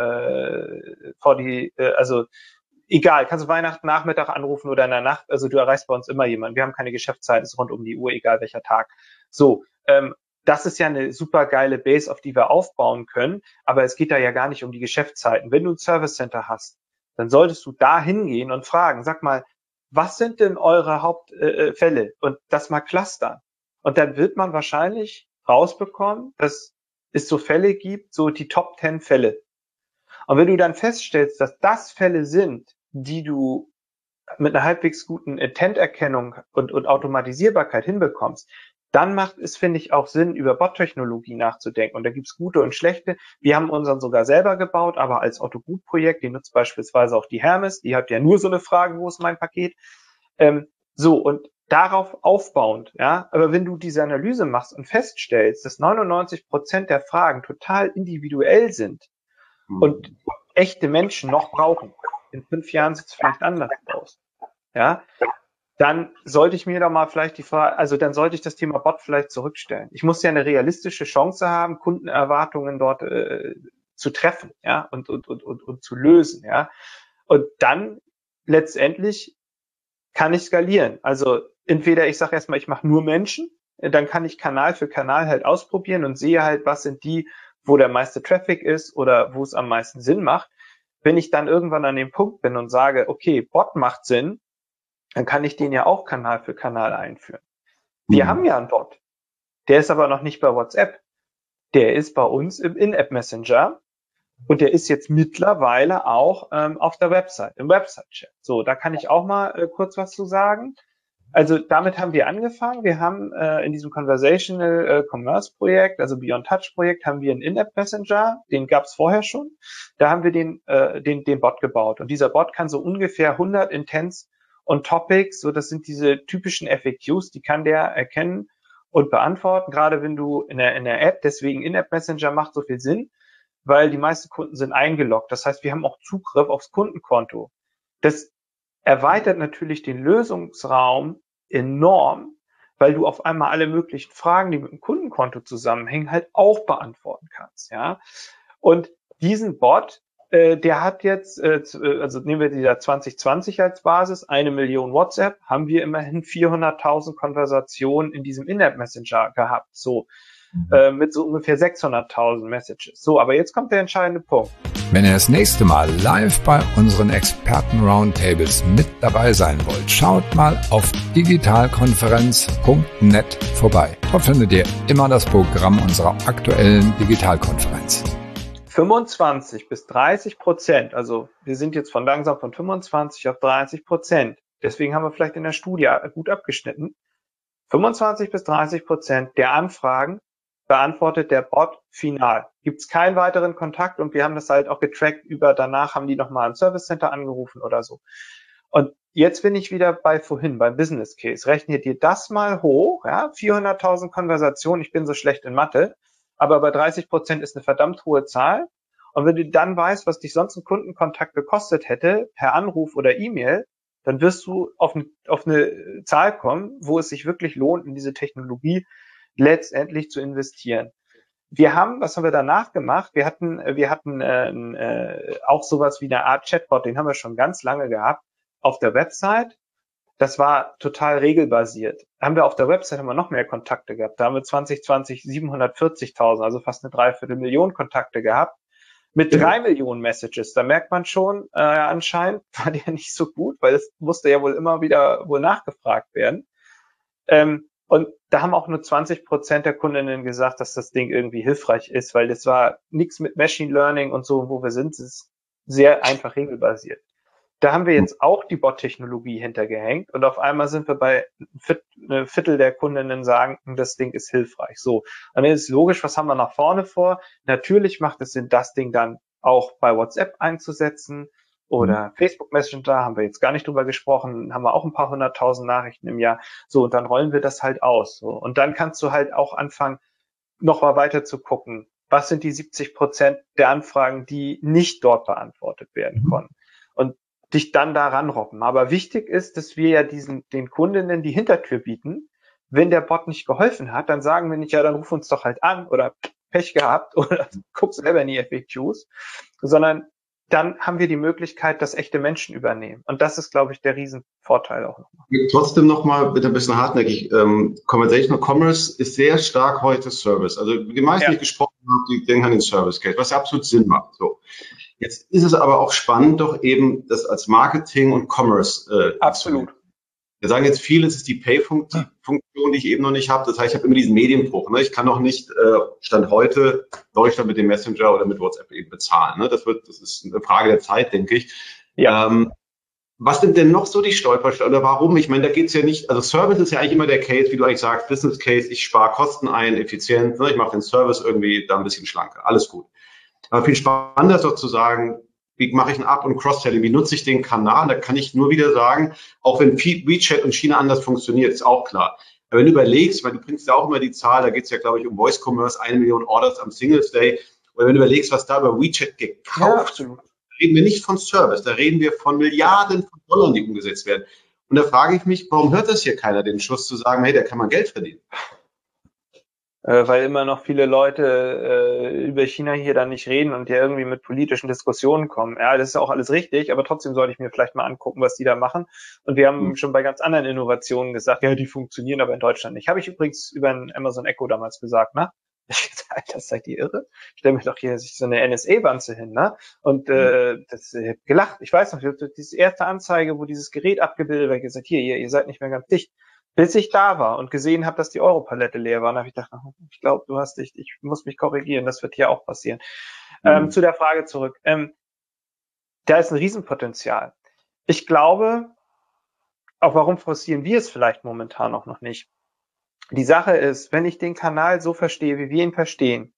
äh, vor die, äh, also egal, kannst du Weihnachten Nachmittag anrufen oder in der Nacht, also du erreichst bei uns immer jemanden. Wir haben keine Geschäftszeiten, es ist rund um die Uhr, egal welcher Tag. So, ähm, das ist ja eine super geile Base, auf die wir aufbauen können, aber es geht da ja gar nicht um die Geschäftszeiten. Wenn du ein Service Center hast, dann solltest du da hingehen und fragen, sag mal, was sind denn eure Hauptfälle? Äh, und das mal clustern. Und dann wird man wahrscheinlich rausbekommen, dass es so Fälle gibt, so die Top zehn Fälle. Und wenn du dann feststellst, dass das Fälle sind, die du mit einer halbwegs guten Intent-Erkennung und, und Automatisierbarkeit hinbekommst, dann macht es, finde ich, auch Sinn, über Bot-Technologie nachzudenken. Und da gibt's gute und schlechte. Wir haben unseren sogar selber gebaut, aber als Otto-Group-Projekt, die nutzt beispielsweise auch die Hermes, die hat ja nur so eine Frage, wo ist mein Paket? Ähm, so, und darauf aufbauend, ja, aber wenn du diese Analyse machst und feststellst, dass neunundneunzig Prozent der Fragen total individuell sind, und echte Menschen noch brauchen, in fünf Jahren sieht es vielleicht anders aus, ja, dann sollte ich mir doch mal vielleicht die Frage, also dann sollte ich das Thema Bot vielleicht zurückstellen. Ich muss ja eine realistische Chance haben, Kundenerwartungen dort äh, zu treffen, ja, und, und, und, und, und zu lösen, ja. Und dann letztendlich kann ich skalieren. Also entweder ich sage erstmal, ich mache nur Menschen, dann kann ich Kanal für Kanal halt ausprobieren und sehe halt, was sind die, wo der meiste Traffic ist oder wo es am meisten Sinn macht. Wenn ich dann irgendwann an dem Punkt bin und sage, okay, Bot macht Sinn, dann kann ich den ja auch Kanal für Kanal einführen. Wir mhm. haben ja einen Bot. Der ist aber noch nicht bei WhatsApp. Der ist bei uns im In-App Messenger und der ist jetzt mittlerweile auch ähm, auf der Website, im Website-Chat. So, da kann ich auch mal äh, kurz was zu sagen. Also damit haben wir angefangen. Wir haben äh, in diesem Conversational äh, Commerce Projekt, also Beyond Touch Projekt, haben wir einen In-App Messenger, den gab es vorher schon. Da haben wir den, äh, den, den Bot gebaut. Und dieser Bot kann so ungefähr hundert Intents und Topics, so das sind diese typischen F A Qs, die kann der erkennen und beantworten. Gerade wenn du in der, in der App, deswegen In-App Messenger macht so viel Sinn, weil die meisten Kunden sind eingeloggt. Das heißt, wir haben auch Zugriff aufs Kundenkonto. Das erweitert natürlich den Lösungsraum enorm, weil du auf einmal alle möglichen Fragen, die mit dem Kundenkonto zusammenhängen, halt auch beantworten kannst, ja. Und diesen Bot, äh, der hat jetzt, äh, also nehmen wir die da zwanzig zwanzig als Basis, eine Million WhatsApp, haben wir immerhin vierhunderttausend Konversationen in diesem In-App-Messenger gehabt, so, äh, mit so ungefähr sechshunderttausend Messages. So, aber jetzt kommt der entscheidende Punkt.
Wenn ihr das nächste Mal live bei unseren Experten-Roundtables mit dabei sein wollt, schaut mal auf digitalkonferenz punkt net vorbei. Dort findet ihr immer das Programm unserer aktuellen Digitalkonferenz.
fünfundzwanzig bis dreißig Prozent, also wir sind jetzt von langsam von fünfundzwanzig auf dreißig Prozent, deswegen haben wir vielleicht in der Studie gut abgeschnitten, fünfundzwanzig bis dreißig Prozent der Anfragen beantwortet der Bot final. Gibt es keinen weiteren Kontakt und wir haben das halt auch getrackt über, danach haben die nochmal ein Service Center angerufen oder so. Und jetzt bin ich wieder bei vorhin, beim Business Case. Rechnet dir das mal hoch, ja, vierhunderttausend Konversationen, ich bin so schlecht in Mathe, aber bei dreißig Prozent ist eine verdammt hohe Zahl. Und wenn du dann weißt, was dich sonst ein Kundenkontakt gekostet hätte, per Anruf oder E-Mail, dann wirst du auf eine, auf eine Zahl kommen, wo es sich wirklich lohnt, in diese Technologie letztendlich zu investieren. Wir haben, was haben wir danach gemacht? Wir hatten, wir hatten äh, äh, auch sowas wie eine Art Chatbot, den haben wir schon ganz lange gehabt, auf der Website. Das war total regelbasiert. Haben wir auf der Website haben wir noch mehr Kontakte gehabt. Da haben wir zwanzig zwanzig siebenhundertvierzigtausend, also fast eine Dreiviertelmillion Kontakte gehabt. Mit drei Millionen Messages. Da merkt man schon, äh, anscheinend war der nicht so gut, weil es musste ja wohl immer wieder wohl nachgefragt werden. Ähm, Und da haben auch nur zwanzig Prozent der Kundinnen gesagt, dass das Ding irgendwie hilfreich ist, weil das war nichts mit Machine Learning und so, wo wir sind. Es ist sehr einfach regelbasiert. Da haben wir jetzt auch die Bot-Technologie hintergehängt und auf einmal sind wir bei ein Viertel der Kundinnen sagen, das Ding ist hilfreich. So, und dann ist logisch, was haben wir nach vorne vor? Natürlich macht es Sinn, das Ding dann auch bei WhatsApp einzusetzen. Oder Facebook Messenger, haben wir jetzt gar nicht drüber gesprochen, haben wir auch ein paar hunderttausend Nachrichten im Jahr. So, und dann rollen wir das halt aus. So. Und dann kannst du halt auch anfangen, noch mal weiter zu gucken, was sind die siebzig Prozent der Anfragen, die nicht dort beantwortet werden konnten. Und dich dann da ranrobben. Aber wichtig ist, dass wir ja diesen, den Kundinnen die Hintertür bieten. Wenn der Bot nicht geholfen hat, dann sagen wir nicht, ja, dann ruf uns doch halt an oder Pech gehabt oder guck selber in die F A Qs, sondern dann haben wir die Möglichkeit, dass echte Menschen übernehmen. Und das ist, glaube ich, der Riesenvorteil auch nochmal.
Trotzdem nochmal bitte ein bisschen hartnäckig. Ähm, Conversational Commerce ist sehr stark heute Service. Also die meisten, ja. die ich gesprochen habe, die denken an den Service Case, was ja absolut Sinn macht. So. Jetzt ist es aber auch spannend, doch eben das als Marketing und Commerce äh,
absolut.
Wir sagen jetzt viel, es ist die Pay-Funktion, die ich eben noch nicht habe. Das heißt, ich habe immer diesen Medienbruch. Ne? Ich kann noch nicht äh, Stand heute Deutschland mit dem Messenger oder mit WhatsApp eben bezahlen. Ne? Das wird, das ist eine Frage der Zeit, denke ich. Ja. Ähm, was sind denn noch so die Stolpersteine oder warum? Ich meine, da geht's ja nicht, also Service ist ja eigentlich immer der Case, wie du eigentlich sagst, Business Case, ich spare Kosten ein, effizient, ne? Ich mache den Service irgendwie da ein bisschen schlanker. Alles gut. Aber viel spannender ist doch zu sagen, wie mache ich ein Up- und Cross-Selling? Wie nutze ich den Kanal? Da kann ich nur wieder sagen, auch wenn WeChat und China anders funktioniert, ist auch klar. Aber wenn du überlegst, weil du bringst ja auch immer die Zahl, da geht es ja, glaube ich, um Voice Commerce, eine Million Orders am Singles Day. Oder wenn du überlegst, was da über WeChat gekauft wird, ja, da reden wir nicht von Service, da reden wir von Milliarden von Dollar, die umgesetzt werden. Und da frage ich mich, warum hört das hier keiner, den Schluss zu sagen, hey, da kann man Geld verdienen?
Weil immer noch viele Leute äh, über China hier dann nicht reden und ja irgendwie mit politischen Diskussionen kommen. Ja, das ist auch alles richtig, aber trotzdem sollte ich mir vielleicht mal angucken, was die da machen. Und wir haben mhm. schon bei ganz anderen Innovationen gesagt, ja, die funktionieren aber in Deutschland nicht. Habe ich übrigens über ein Amazon Echo damals gesagt, ne? Ich gesagt, das seid ihr irre? Stell mir doch hier so eine N S A-Wanze hin, ne? Und äh, das ich hab gelacht. Ich weiß noch, diese erste Anzeige, wo dieses Gerät abgebildet wird, gesagt, hier, ihr, ihr seid nicht mehr ganz dicht. Bis ich da war und gesehen habe, dass die Europalette leer war, habe ich gedacht, ich glaube, du hast dich, ich muss mich korrigieren, das wird hier auch passieren. Mhm. Ähm, zu der Frage zurück. Ähm, da ist ein Riesenpotenzial. Ich glaube, auch warum forcieren wir es vielleicht momentan auch noch nicht? Die Sache ist, wenn ich den Kanal so verstehe, wie wir ihn verstehen,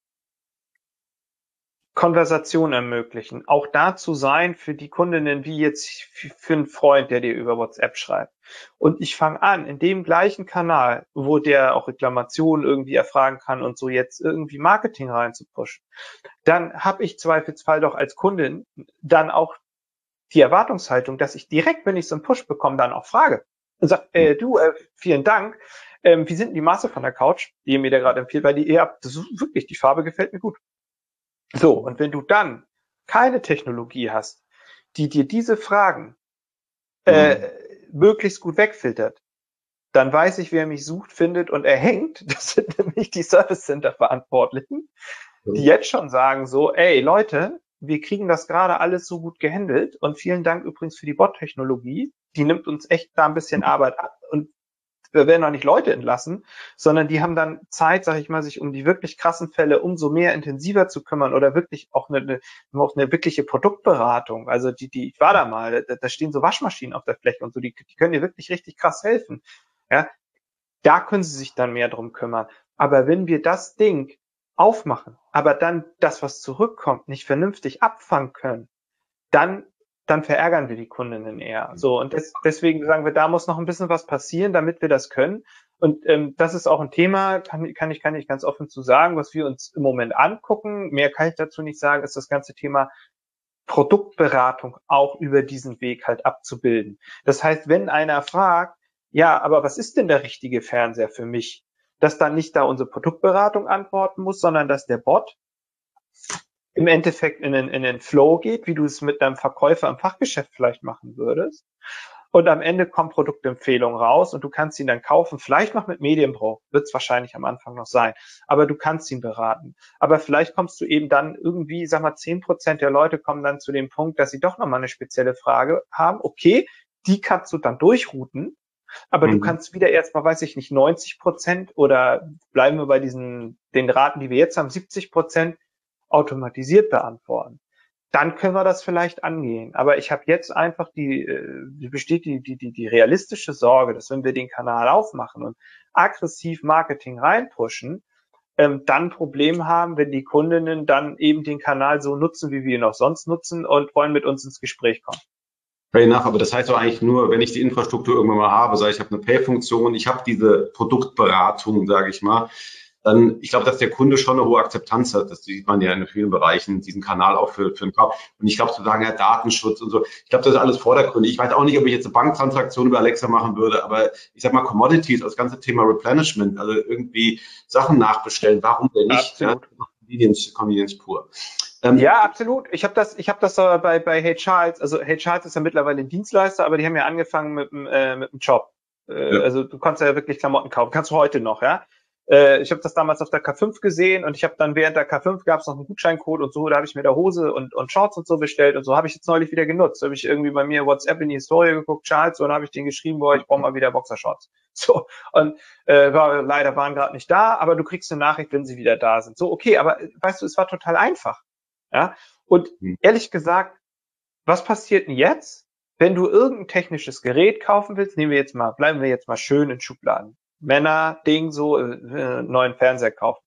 Konversation ermöglichen, auch da zu sein für die Kundinnen, wie jetzt für einen Freund, der dir über WhatsApp schreibt. Und ich fange an, in dem gleichen Kanal, wo der auch Reklamationen irgendwie erfragen kann und so jetzt irgendwie Marketing reinzupushen, dann habe ich zweifelsfall doch als Kundin dann auch die Erwartungshaltung, dass ich direkt, wenn ich so einen Push bekomme, dann auch frage und sage, äh, du, äh, vielen Dank, ähm, wie sind denn die Maße von der Couch, die ihr mir da gerade empfiehlt, weil die ihr habt, das ist wirklich, die Farbe gefällt mir gut. So, und wenn du dann keine Technologie hast, die dir diese Fragen äh, mhm. möglichst gut wegfiltert, dann weiß ich, wer mich sucht, findet und erhängt. Das sind nämlich die Service Center Verantwortlichen, mhm. die jetzt schon sagen so, ey Leute, wir kriegen das gerade alles so gut gehandelt und vielen Dank übrigens für die Bot-Technologie. Die nimmt uns echt da ein bisschen Arbeit ab und wir werden auch nicht Leute entlassen, sondern die haben dann Zeit, sag ich mal, sich um die wirklich krassen Fälle umso mehr intensiver zu kümmern oder wirklich auch eine, eine, auch eine wirkliche Produktberatung. Also die, die, ich war da mal, da, da stehen so Waschmaschinen auf der Fläche und so, die, die können dir wirklich richtig krass helfen. Ja, da können sie sich dann mehr drum kümmern. Aber wenn wir das Ding aufmachen, aber dann das, was zurückkommt, nicht vernünftig abfangen können, dann dann verärgern wir die Kundinnen eher. So, und des, deswegen sagen wir, da muss noch ein bisschen was passieren, damit wir das können. Und ähm, das ist auch ein Thema, kann, kann ich kann ich ganz offen zu sagen, was wir uns im Moment angucken. Mehr kann ich dazu nicht sagen, ist das ganze Thema Produktberatung auch über diesen Weg halt abzubilden. Das heißt, wenn einer fragt, ja, aber was ist denn der richtige Fernseher für mich? Dass dann nicht da unsere Produktberatung antworten muss, sondern dass der Bot im Endeffekt in den, in den Flow geht, wie du es mit deinem Verkäufer im Fachgeschäft vielleicht machen würdest. Und am Ende kommt Produktempfehlung raus und du kannst ihn dann kaufen, vielleicht noch mit Medienbruch, wird es wahrscheinlich am Anfang noch sein, aber du kannst ihn beraten. Aber vielleicht kommst du eben dann irgendwie, sag mal, zehn Prozent der Leute kommen dann zu dem Punkt, dass sie doch nochmal eine spezielle Frage haben. Okay, die kannst du dann durchrouten, aber mhm. du kannst wieder erstmal, weiß ich nicht, neunzig Prozent oder bleiben wir bei diesen, den Raten, die wir jetzt haben, siebzig Prozent automatisiert beantworten. Dann können wir das vielleicht angehen. Aber ich habe jetzt einfach die, die besteht die, die, die, die realistische Sorge, dass wenn wir den Kanal aufmachen und aggressiv Marketing reinpushen, ähm, dann ein Problem haben, wenn die Kundinnen dann eben den Kanal so nutzen, wie wir ihn auch sonst nutzen und wollen mit uns ins Gespräch kommen.
Fair enough, aber das heißt doch eigentlich nur, wenn ich die Infrastruktur irgendwann mal habe, sage ich, ich habe eine Pay-Funktion, ich habe diese Produktberatung, sage ich mal, dann, ich glaube, dass der Kunde schon eine hohe Akzeptanz hat. Das sieht man ja in vielen Bereichen, diesen Kanal auch für, für den Kauf. Und ich glaube, zu sagen, ja, Datenschutz und so, ich glaube, das ist alles vordergründig. Ich weiß auch nicht, ob ich jetzt eine Banktransaktion über Alexa machen würde, aber ich sag mal, Commodities, das ganze Thema Replenishment, also irgendwie Sachen nachbestellen, warum denn nicht?
Absolut.
Ja, Convenience, Convenience pur.
Ähm, ja, absolut. Ich habe das, ich habe das äh, bei bei Hey Charles. Also Hey Charles ist ja mittlerweile ein Dienstleister, aber die haben ja angefangen mit dem äh, mit dem Job. Äh, ja. Also du kannst ja wirklich Klamotten kaufen, kannst du heute noch, ja. Äh, ich habe das damals auf der K fünf gesehen und ich habe dann während der K fünf gab es noch einen Gutscheincode und so. Da habe ich mir da Hose und und Shorts und so bestellt und so habe ich jetzt neulich wieder genutzt. Da habe ich irgendwie bei mir WhatsApp in die Historie geguckt, Charles, und habe ich den geschrieben, boah, ich brauche mal wieder Boxershorts. So, und äh, war, leider waren gerade nicht da, aber du kriegst eine Nachricht, wenn sie wieder da sind. So, okay, aber weißt du, es war total einfach. Ja, und ehrlich gesagt, was passiert denn jetzt, wenn du irgendein technisches Gerät kaufen willst? Nehmen wir jetzt mal, bleiben wir jetzt mal schön in Schubladen. Männer, Ding, so, äh, neuen Fernseher kaufen.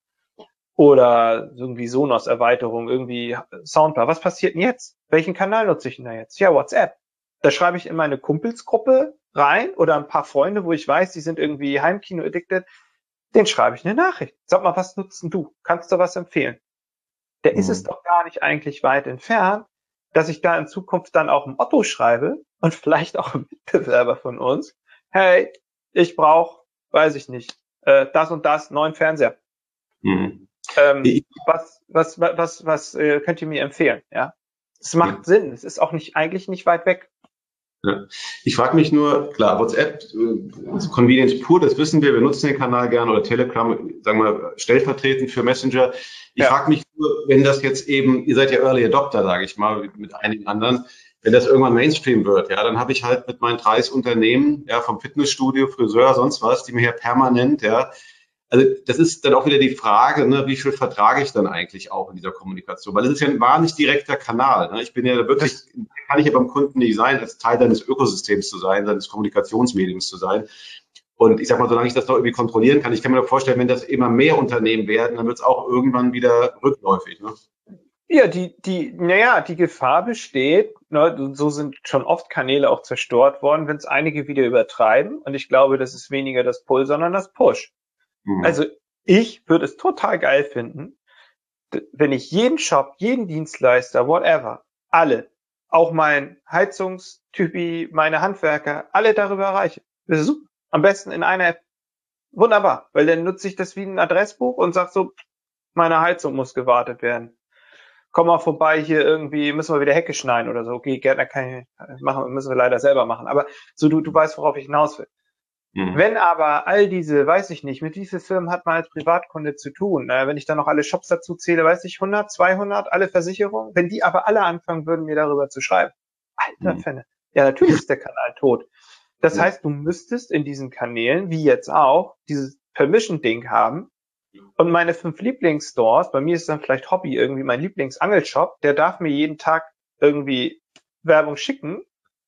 Oder irgendwie Sonos-Erweiterung, irgendwie Soundbar. Was passiert denn jetzt? Welchen Kanal nutze ich denn da jetzt? Ja, WhatsApp. Da schreibe ich in meine Kumpelsgruppe rein oder ein paar Freunde, wo ich weiß, die sind irgendwie Heimkino-addicted. Den schreibe ich eine Nachricht. Sag mal, was nutzt denn du? Kannst du was empfehlen? Der mhm. ist es doch gar nicht eigentlich weit entfernt, dass ich da in Zukunft dann auch im Otto schreibe und vielleicht auch ein Mitbewerber von uns. Hey, ich brauche, weiß ich nicht, äh, das und das, neuen Fernseher. Mhm. Ähm, ich, was, was, was, was, was äh, könnt ihr mir empfehlen? Ja, es macht ja. Sinn. Es ist auch nicht eigentlich nicht weit weg.
Ja. Ich frage mich nur, klar, WhatsApp, äh, Convenience pur, das wissen wir, wir nutzen den Kanal gerne, oder Telegram, sagen wir, stellvertretend für Messenger. Ich ja. frage mich nur, wenn das jetzt eben, ihr seid ja Early Adopter, sage ich mal, mit einigen anderen, wenn das irgendwann Mainstream wird, ja, dann habe ich halt mit meinen dreißig Unternehmen, ja, vom Fitnessstudio, Friseur, sonst was, die mir hier permanent, ja, also das ist dann auch wieder die Frage, ne, wie viel vertrage ich dann eigentlich auch in dieser Kommunikation? Weil es ist ja ein wahnsinnig direkter Kanal. Ne? Ich bin ja wirklich, kann ich ja beim Kunden nicht sein, als Teil seines Ökosystems zu sein, seines Kommunikationsmediums zu sein. Und ich sag mal, solange ich das noch irgendwie kontrollieren kann, ich kann mir vorstellen, wenn das immer mehr Unternehmen werden, dann wird es auch irgendwann wieder rückläufig. Ne?
Ja, die, die, naja, die Gefahr besteht, ne, so sind schon oft Kanäle auch zerstört worden, wenn es einige wieder übertreiben. Und ich glaube, das ist weniger das Pull, sondern das Push. Mhm. Also ich würde es total geil finden, wenn ich jeden Shop, jeden Dienstleister, whatever, alle, auch mein Heizungstypi, meine Handwerker, alle darüber erreiche. Das ist super. Am besten in einer App. Wunderbar, weil dann nutze ich das wie ein Adressbuch und sag so, meine Heizung muss gewartet werden. Komm mal vorbei, hier irgendwie müssen wir wieder Hecke schneiden oder so. Okay, Gärtner kann ich machen, müssen wir leider selber machen. Aber so, du, du weißt, worauf ich hinaus will. Mhm. Wenn aber all diese, weiß ich nicht, mit wie vielen Firmen hat man als Privatkunde zu tun? Äh, wenn ich dann noch alle Shops dazu zähle, weiß ich, hundert, zweihundert, alle Versicherungen. Wenn die aber alle anfangen würden, mir darüber zu schreiben. Alter mhm. Fenne. Ja, natürlich ist der Kanal tot. Das ja. heißt, du müsstest in diesen Kanälen, wie jetzt auch, dieses Permission-Ding haben. Und meine fünf Lieblingsstores, bei mir ist dann vielleicht Hobby irgendwie mein Lieblingsangelshop, der darf mir jeden Tag irgendwie Werbung schicken,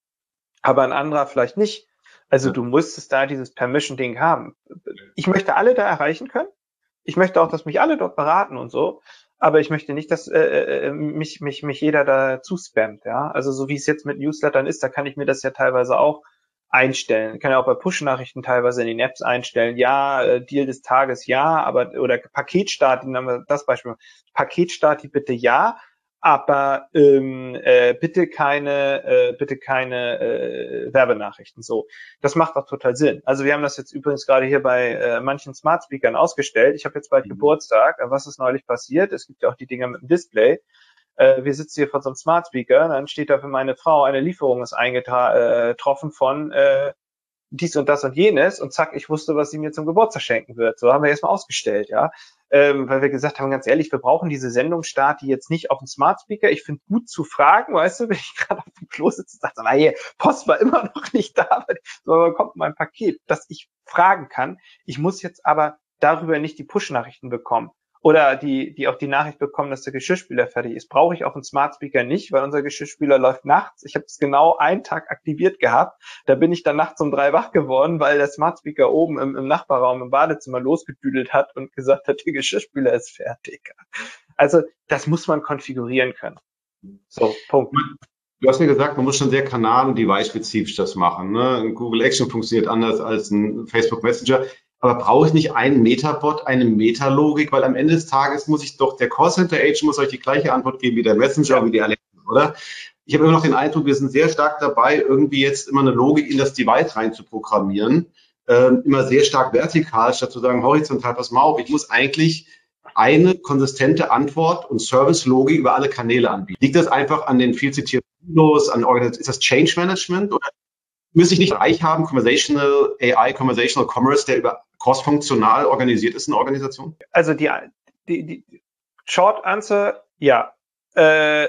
aber ein anderer vielleicht nicht. Also du müsstest da dieses Permission-Ding haben. Ich möchte alle da erreichen können. Ich möchte auch, dass mich alle dort beraten und so. Aber ich möchte nicht, dass äh, mich, mich, mich jeder da zuspammt. Ja? Also so wie es jetzt mit Newslettern ist, da kann ich mir das ja teilweise auch einstellen. Ich kann ja auch bei Push-Nachrichten teilweise in den Apps einstellen. Ja, äh, Deal des Tages, ja, aber oder Paketstart, nehmen wir das Beispiel. Paketstart, bitte ja, aber ähm, äh, bitte keine, äh, bitte keine äh, Werbenachrichten. So, das macht auch total Sinn. Also wir haben das jetzt übrigens gerade hier bei äh, manchen Smart Speakern ausgestellt. Ich habe jetzt bald mhm. Geburtstag. Was ist neulich passiert? Es gibt ja auch die Dinger mit dem Display. Äh, wir sitzen hier vor so einem Smart Speaker, dann steht da für meine Frau, eine Lieferung ist eingetroffen von äh, dies und das und jenes und zack, ich wusste, was sie mir zum Geburtstag schenken wird. So haben wir erstmal ausgestellt, ja. Ähm, weil wir gesagt haben, ganz ehrlich, wir brauchen diese Sendungsstart, die jetzt nicht auf dem Smart Speaker. Ich finde gut zu fragen, weißt du, wenn ich gerade auf dem Klo sitze und sage, hey, Post war immer noch nicht da, so kommt mein Paket, dass ich fragen kann. Ich muss jetzt aber darüber nicht die Push-Nachrichten bekommen. Oder die, die auch die Nachricht bekommen, dass der Geschirrspüler fertig ist. Brauche ich auf dem Smart Speaker nicht, weil unser Geschirrspüler läuft nachts. Ich habe es genau einen Tag aktiviert gehabt. Da bin ich dann nachts um drei wach geworden, weil der Smart Speaker oben im, im Nachbarraum im Badezimmer losgedüdelt hat und gesagt hat, der Geschirrspüler ist fertig. Also das muss man konfigurieren können. So, Punkt.
Du hast mir gesagt, man muss schon sehr kanal- und device-spezifisch das machen. Ne? Google Action funktioniert anders als ein Facebook Messenger. Aber brauche ich nicht einen Metabot, eine Metalogik? Weil am Ende des Tages muss ich doch, der Callcenter-Agent muss euch die gleiche Antwort geben wie der Messenger, ja. wie die Alexa, oder? Ich habe immer noch den Eindruck, wir sind sehr stark dabei, irgendwie jetzt immer eine Logik in das Device rein zu programmieren. Ähm, immer sehr stark vertikal, statt zu sagen, horizontal, pass mal auf, ich muss eigentlich eine konsistente Antwort und Service-Logik über alle Kanäle anbieten. Liegt das einfach an den viel zitierten Windows, an Organisation, ist das Change Management oder müsste ich nicht Bereich haben, Conversational A I, Conversational Commerce, der über cross-funktional organisiert ist in der Organisation?
Also die, die, die Short Answer, ja. Äh,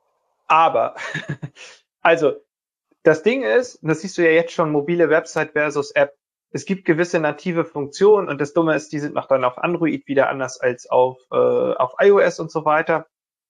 aber, also das Ding ist, und das siehst du ja jetzt schon, mobile Website versus App. Es gibt gewisse native Funktionen und das Dumme ist, die sind noch dann auf Android wieder anders als auf, äh, auf iOS und so weiter.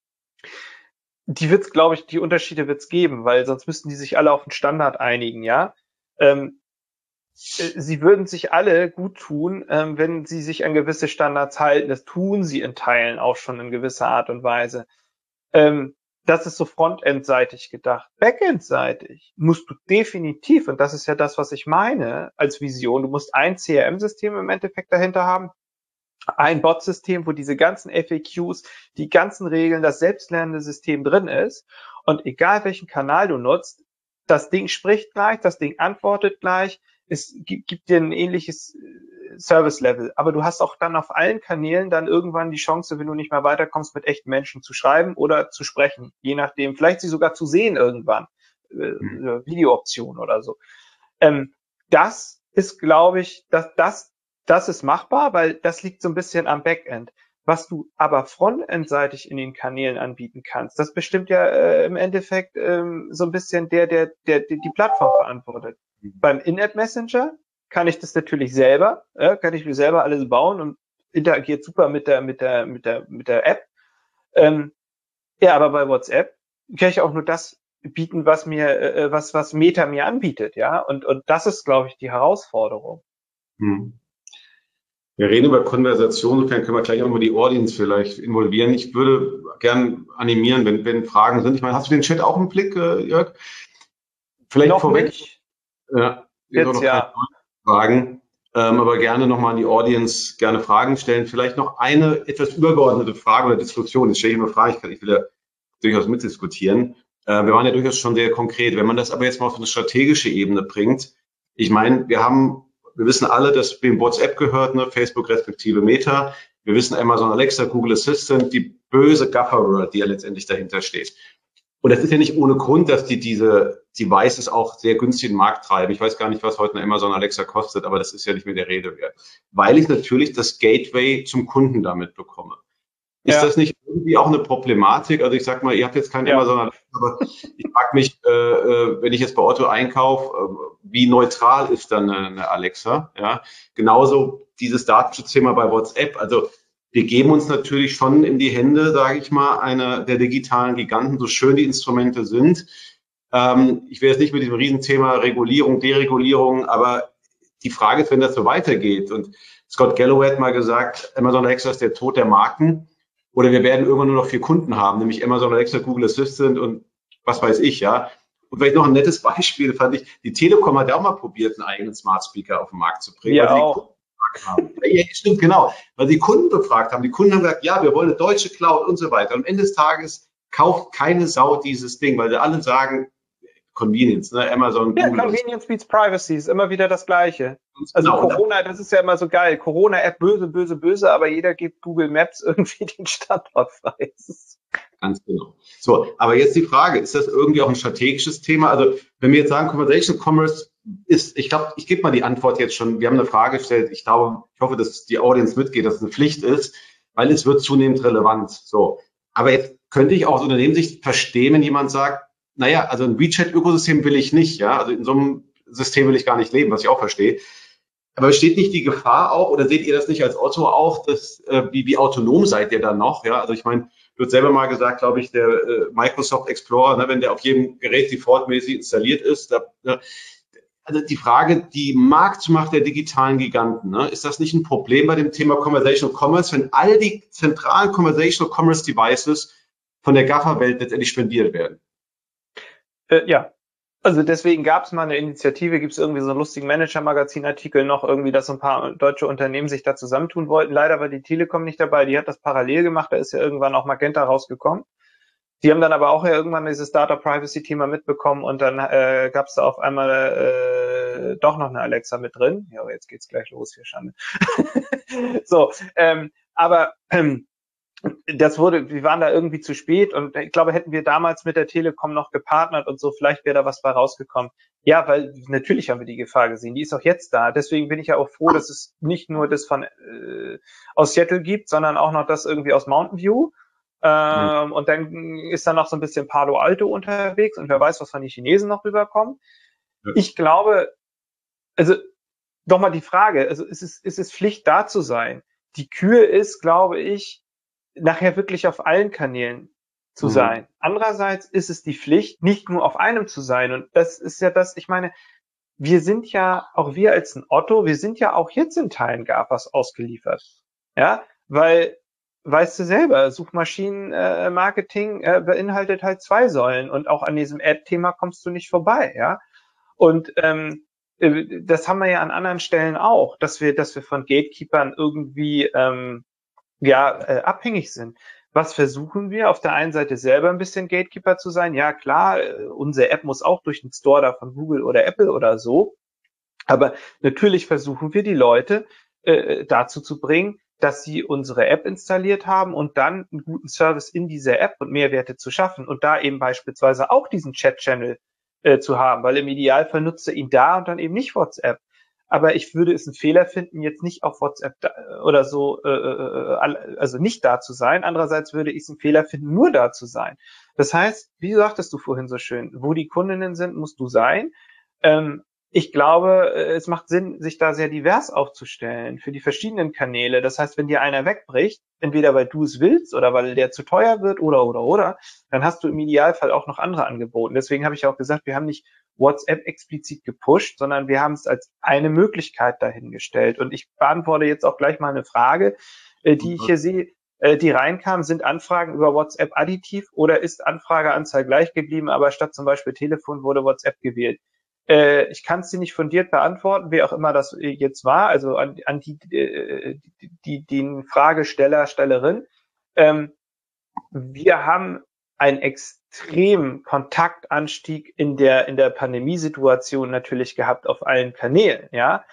Die wird's, glaube ich, die Unterschiede wird's geben, weil sonst müssten die sich alle auf einen Standard einigen, ja. Ähm, sie würden sich alle gut tun, ähm, wenn sie sich an gewisse Standards halten. Das tun sie in Teilen auch schon in gewisser Art und Weise. Ähm, das ist so Frontend-seitig gedacht. Backend-seitig musst du definitiv, und das ist ja das, was ich meine als Vision, du musst ein C R M-System im Endeffekt dahinter haben, ein Bot-System, wo diese ganzen F A Qs, die ganzen Regeln, das selbstlernende System drin ist. Und egal welchen Kanal du nutzt, das Ding spricht gleich, das Ding antwortet gleich, es gibt dir ein ähnliches Service-Level. Aber du hast auch dann auf allen Kanälen dann irgendwann die Chance, wenn du nicht mehr weiterkommst, mit echten Menschen zu schreiben oder zu sprechen. Je nachdem, vielleicht sie sogar zu sehen irgendwann. Mhm. Videooption oder so. Ähm, das ist, glaube ich, dass das Das ist machbar, weil das liegt so ein bisschen am Backend. Was du aber frontendseitig in den Kanälen anbieten kannst, das bestimmt ja äh, im Endeffekt ähm, so ein bisschen der, der, der, der die Plattform verantwortet. Mhm. Beim In-App-Messenger kann ich das natürlich selber, äh, kann ich mir selber alles bauen und interagiert super mit der, mit der, mit der, mit der App. Ähm, ja, aber bei WhatsApp kann ich auch nur das bieten, was mir, äh, was, was Meta mir anbietet, ja. Und, und das ist, glaube ich, die Herausforderung.
Mhm. Wir reden über Konversation, insofern können wir gleich auch mal die Audience vielleicht involvieren. Ich würde gern animieren, wenn, wenn Fragen sind. Ich meine, hast du den Chat auch im Blick, äh, Jörg? Vielleicht
noch
vorweg.
Nicht.
Ja,
jetzt
noch
ja.
Fragen, ähm, aber gerne nochmal an die Audience gerne Fragen stellen. Vielleicht noch eine etwas übergeordnete Frage oder Diskussion. Jetzt stelle ich eine Frage, ich, kann, ich will ja durchaus mitdiskutieren. Äh, wir waren ja durchaus schon sehr konkret. Wenn man das aber jetzt mal auf eine strategische Ebene bringt, ich meine, wir haben wir wissen alle, dass wem WhatsApp gehört, ne? Facebook respektive Meta. Wir wissen Amazon Alexa, Google Assistant, die böse Gaffer-World, die ja letztendlich dahinter steht. Und das ist ja nicht ohne Grund, dass die diese Devices auch sehr günstig in den Markt treiben. Ich weiß gar nicht, was heute eine Amazon Alexa kostet, aber das ist ja nicht mehr der Rede wert. Weil ich natürlich das Gateway zum Kunden damit bekomme. Ist ja. das nicht irgendwie auch eine Problematik? Also ich sag mal, ihr habt jetzt kein ja. Amazon Alexa, aber ich frage mich, äh, wenn ich jetzt bei Otto einkaufe, äh, wie neutral ist dann eine, eine Alexa? Ja, genauso dieses Datenschutzthema bei WhatsApp. Also wir geben uns natürlich schon in die Hände, sage ich mal, einer der digitalen Giganten, so schön die Instrumente sind. Ähm, ich will jetzt nicht mit diesem Riesenthema Regulierung, Deregulierung, aber die Frage ist, wenn das so weitergeht. Und Scott Galloway hat mal gesagt, Amazon Alexa ist der Tod der Marken. Oder wir werden irgendwann nur noch vier Kunden haben, nämlich Amazon Alexa, Google Assistant und was weiß ich, ja. Und vielleicht noch ein nettes Beispiel fand ich, die Telekom hat ja auch mal probiert, einen eigenen Smart Speaker auf den Markt zu bringen.
Ja,
weil
auch.
Haben. Ja, stimmt, genau. Weil die Kunden befragt haben. Die Kunden haben gesagt, ja, wir wollen eine deutsche Cloud und so weiter. Und am Ende des Tages kauft keine Sau dieses Ding, weil sie alle sagen, Convenience, ne? Amazon,
ja,
Google.
Convenience beats Privacy, ist immer wieder das Gleiche. Also
genau.
Corona, das ist ja immer so geil. Corona-App, böse, böse, böse, aber jeder gibt Google Maps irgendwie den Standort frei.
Ganz genau. So, aber jetzt die Frage, ist das irgendwie auch ein strategisches Thema? Also wenn wir jetzt sagen, Conversational Commerce ist, ich glaube, ich gebe mal die Antwort jetzt schon. Wir haben eine Frage gestellt. Ich glaube, ich hoffe, dass die Audience mitgeht, dass es eine Pflicht ist, weil es wird zunehmend relevant. So, aber jetzt könnte ich auch aus Unternehmenssicht verstehen, wenn jemand sagt, naja, also ein WeChat-Ökosystem will ich nicht, ja, also in so einem System will ich gar nicht leben, was ich auch verstehe. Aber besteht nicht die Gefahr auch, oder seht ihr das nicht als Otto auch, dass äh, wie, wie autonom seid ihr dann noch? Ja, also ich meine, du hast selber mal gesagt, glaube ich, der äh, Microsoft Explorer, ne, wenn der auf jedem Gerät defaultmäßig installiert ist, da, ne, also die Frage, die Marktmacht der digitalen Giganten, ne, ist das nicht ein Problem bei dem Thema Conversational Commerce, wenn all die zentralen Conversational Commerce Devices von der Gaffer-Welt letztendlich spendiert werden?
Äh, ja. Also deswegen gab es mal eine Initiative, gibt es irgendwie so einen lustigen Manager-Magazin-Artikel noch, irgendwie, dass so ein paar deutsche Unternehmen sich da zusammentun wollten. Leider war die Telekom nicht dabei, die hat das parallel gemacht, da ist ja irgendwann auch Magenta rausgekommen. Die haben dann aber auch ja irgendwann dieses Data-Privacy-Thema mitbekommen und dann äh, gab es da auf einmal äh, doch noch eine Alexa mit drin. Ja, aber jetzt geht's gleich los, hier Schande. so, ähm, aber ähm, das wurde, wir waren da irgendwie zu spät und ich glaube, hätten wir damals mit der Telekom noch gepartnert und so, vielleicht wäre da was bei rausgekommen. Ja, weil natürlich haben wir die Gefahr gesehen, die ist auch jetzt da. Deswegen bin ich ja auch froh, dass es nicht nur das von äh, aus Seattle gibt, sondern auch noch das irgendwie aus Mountain View. Ähm, mhm. Und dann ist da noch so ein bisschen Palo Alto unterwegs und wer weiß, was von den Chinesen noch rüberkommt. Ja. Ich glaube, also nochmal die Frage, also ist es, ist es Pflicht da zu sein? Die Kür ist, glaube ich, nachher wirklich auf allen Kanälen zu mhm. sein. Andererseits ist es die Pflicht, nicht nur auf einem zu sein. Und das ist ja das, ich meine, wir sind ja, auch wir als ein Otto, wir sind ja auch jetzt in Teilen GAFAs ausgeliefert. Ja, weil, weißt du selber, Suchmaschinenmarketing äh, beinhaltet halt zwei Säulen und auch an diesem Ad-Thema kommst du nicht vorbei, ja. Und ähm, das haben wir ja an anderen Stellen auch, dass wir, dass wir von Gatekeepern irgendwie ähm, ja, äh, abhängig sind. Was versuchen wir? Auf der einen Seite selber ein bisschen Gatekeeper zu sein. Ja, klar, äh, unsere App muss auch durch den Store da von Google oder Apple oder so. Aber natürlich versuchen wir die Leute äh, dazu zu bringen, dass sie unsere App installiert haben und dann einen guten Service in dieser App und Mehrwerte zu schaffen und da eben beispielsweise auch diesen Chat-Channel äh, zu haben, weil im Idealfall nutzt er ihn da und dann eben nicht WhatsApp. Aber ich würde es einen Fehler finden, jetzt nicht auf WhatsApp da, oder so, äh, also nicht da zu sein. Andererseits würde ich es einen Fehler finden, nur da zu sein. Das heißt, wie sagtest du vorhin so schön, wo die Kundinnen sind, musst du sein. Ähm, ich glaube, es macht Sinn, sich da sehr divers aufzustellen für die verschiedenen Kanäle. Das heißt, wenn dir einer wegbricht, entweder weil du es willst oder weil der zu teuer wird oder, oder, oder, dann hast du im Idealfall auch noch andere angeboten. Deswegen habe ich auch gesagt, wir haben nicht WhatsApp explizit gepusht, sondern wir haben es als eine Möglichkeit dahingestellt. Und ich beantworte jetzt auch gleich mal eine Frage, die mhm. ich hier sehe, die reinkam. Sind Anfragen über WhatsApp additiv oder ist Anfrageanzahl gleich geblieben, aber statt zum Beispiel Telefon wurde WhatsApp gewählt? Ich kann es dir nicht fundiert beantworten, wer auch immer das jetzt war, also an, an die, die, die, den Fragesteller, Stellerin. Wir haben einen extremen Kontaktanstieg in der in der Pandemiesituation natürlich gehabt auf allen Kanälen, ja.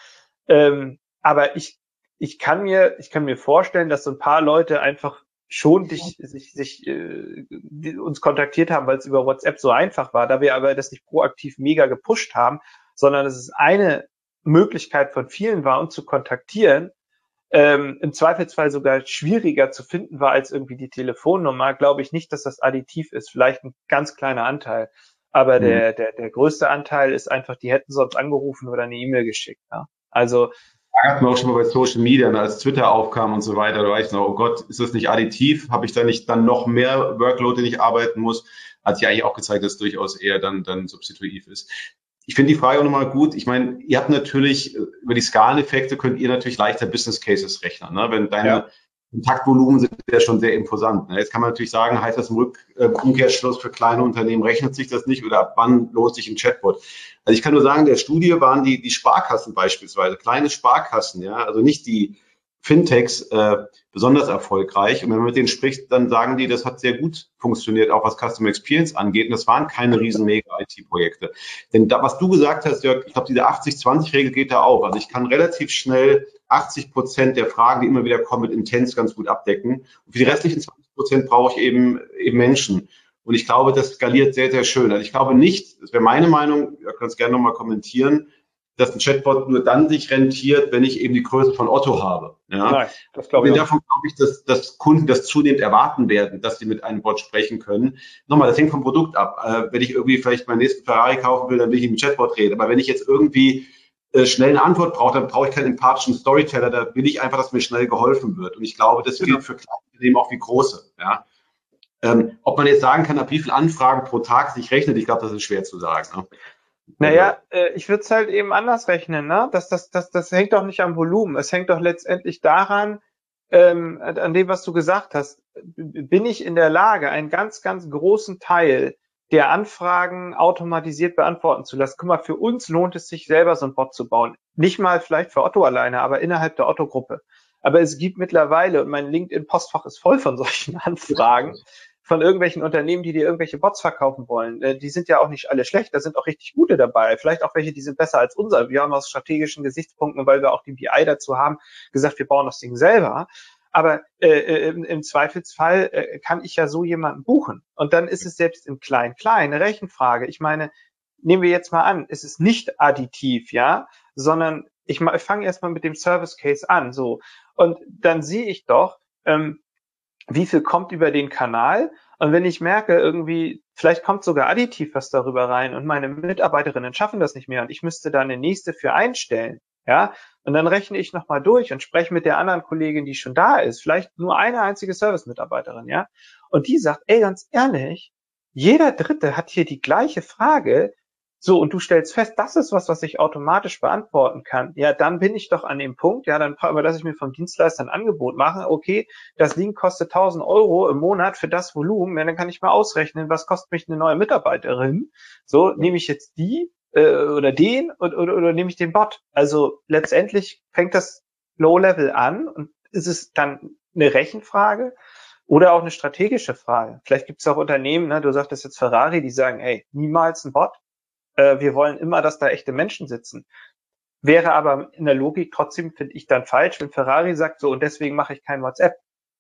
Ähm, aber ich, ich kann mir, ich kann mir vorstellen, dass so ein paar Leute einfach schon dich, sich, sich, äh, die uns kontaktiert haben, weil es über WhatsApp so einfach war, da wir aber das nicht proaktiv mega gepusht haben, sondern dass es eine Möglichkeit von vielen war, uns zu kontaktieren, ähm, im Zweifelsfall sogar schwieriger zu finden war als irgendwie die Telefonnummer, glaube ich nicht, dass das additiv ist. Vielleicht ein ganz kleiner Anteil. Aber
Mhm.
der, der, der größte Anteil ist einfach, die hätten sonst angerufen oder eine E-Mail geschickt. Ja? Also,
Da hatten wir auch schon mal bei Social Media, ne, als Twitter aufkam und so weiter, da war ich noch, oh Gott, ist das nicht additiv? Habe ich da nicht dann noch mehr Workload, den ich arbeiten muss? Hat sich eigentlich auch gezeigt, dass es durchaus eher dann, dann substitutiv ist. Ich finde die Frage auch nochmal gut. Ich meine, ihr habt natürlich, äh, über die Skaleneffekte könnt ihr natürlich leichter Business Cases rechnen. Ne? Wenn deine
ja.
Kontaktvolumen sind ja schon sehr imposant. Ne? Jetzt kann man natürlich sagen, heißt das im Rück, äh, Umkehrschluss für kleine Unternehmen, rechnet sich das nicht oder ab wann lohnt sich ein Chatbot? Also ich kann nur sagen, der Studie waren die, die Sparkassen beispielsweise, kleine Sparkassen, ja, also nicht die Fintechs, äh, besonders erfolgreich. Und wenn man mit denen spricht, dann sagen die, das hat sehr gut funktioniert, auch was Customer Experience angeht. Und das waren keine riesen mega I T-Projekte. Denn da, was du gesagt hast, Jörg, ich glaube, diese achtzig zwanzig Regel geht da auf. Also ich kann relativ schnell achtzig Prozent der Fragen, die immer wieder kommen, mit Intents ganz gut abdecken. Und für die restlichen zwanzig Prozent brauche ich eben, eben Menschen. Und ich glaube, das skaliert sehr, sehr schön. Also ich glaube nicht, das wäre meine Meinung, ihr könnt es gerne nochmal kommentieren, dass ein Chatbot nur dann sich rentiert, wenn ich eben die Größe von Otto habe. Ja?
Nein, das glaube ich
nicht. Davon glaube ich, dass, dass Kunden das zunehmend erwarten werden, dass sie mit einem Bot sprechen können. Nochmal, das hängt vom Produkt ab. Äh, wenn ich irgendwie vielleicht meinen nächsten Ferrari kaufen will, dann will ich mit dem Chatbot reden. Aber wenn ich jetzt irgendwie äh, schnell eine Antwort brauche, dann brauche ich keinen empathischen Storyteller. Da will ich einfach, dass mir schnell geholfen wird. Und ich glaube, das gilt für kleine Unternehmen auch wie große. Ja? Ähm, ob man jetzt sagen kann, ab wie viele Anfragen pro Tag sich rechnet, ich glaube, das ist schwer zu sagen. Ne?
Naja, äh, ich würde es halt eben anders rechnen, ne? Das, das, das, das hängt doch nicht am Volumen. Es hängt doch letztendlich daran, ähm, an dem, was du gesagt hast. Bin ich in der Lage, einen ganz, ganz großen Teil der Anfragen automatisiert beantworten zu lassen? Guck mal, für uns lohnt es sich, selber so ein Bot zu bauen. Nicht mal vielleicht für Otto alleine, aber innerhalb der Otto-Gruppe. Aber es gibt mittlerweile, und mein LinkedIn-Postfach ist voll von solchen Anfragen, von irgendwelchen Unternehmen, die dir irgendwelche Bots verkaufen wollen. Äh, die sind ja auch nicht alle schlecht, da sind auch richtig gute dabei. Vielleicht auch welche, die sind besser als unser. Wir haben aus strategischen Gesichtspunkten, weil wir auch die B I dazu haben, gesagt, wir bauen das Ding selber. Aber äh, im, im Zweifelsfall äh, kann ich ja so jemanden buchen. Und dann ist es selbst im Klein-Klein eine Rechenfrage. Ich meine, nehmen wir jetzt mal an, es ist nicht additiv, ja, sondern ich, ich fange erstmal mit dem Service Case an. So. Und dann sehe ich doch, ähm, wie viel kommt über den Kanal? Und wenn ich merke, irgendwie, vielleicht kommt sogar additiv was darüber rein und meine Mitarbeiterinnen schaffen das nicht mehr und ich müsste da eine nächste für einstellen, ja, und dann rechne ich nochmal durch und spreche mit der anderen Kollegin, die schon da ist, vielleicht nur eine einzige Service-Mitarbeiterin, ja, und die sagt, ey, ganz ehrlich, jeder Dritte hat hier die gleiche Frage. So, und du stellst fest, das ist was, was ich automatisch beantworten kann. Ja, dann bin ich doch an dem Punkt, ja, dann lasse ich mir vom Dienstleister ein Angebot machen. Okay, das Ding kostet tausend Euro im Monat für das Volumen. Ja, dann kann ich mal ausrechnen, was kostet mich eine neue Mitarbeiterin. So, nehme ich jetzt die äh, oder den oder, oder, oder nehme ich den Bot? Also letztendlich fängt das Low-Level an und ist es dann eine Rechenfrage oder auch eine strategische Frage. Vielleicht gibt es auch Unternehmen, ne, du sagtest jetzt Ferrari, die sagen, ey, niemals ein Bot. Wir wollen immer, dass da echte Menschen sitzen. Wäre aber in der Logik trotzdem, finde ich, dann falsch, wenn Ferrari sagt, so, und deswegen mache ich kein WhatsApp.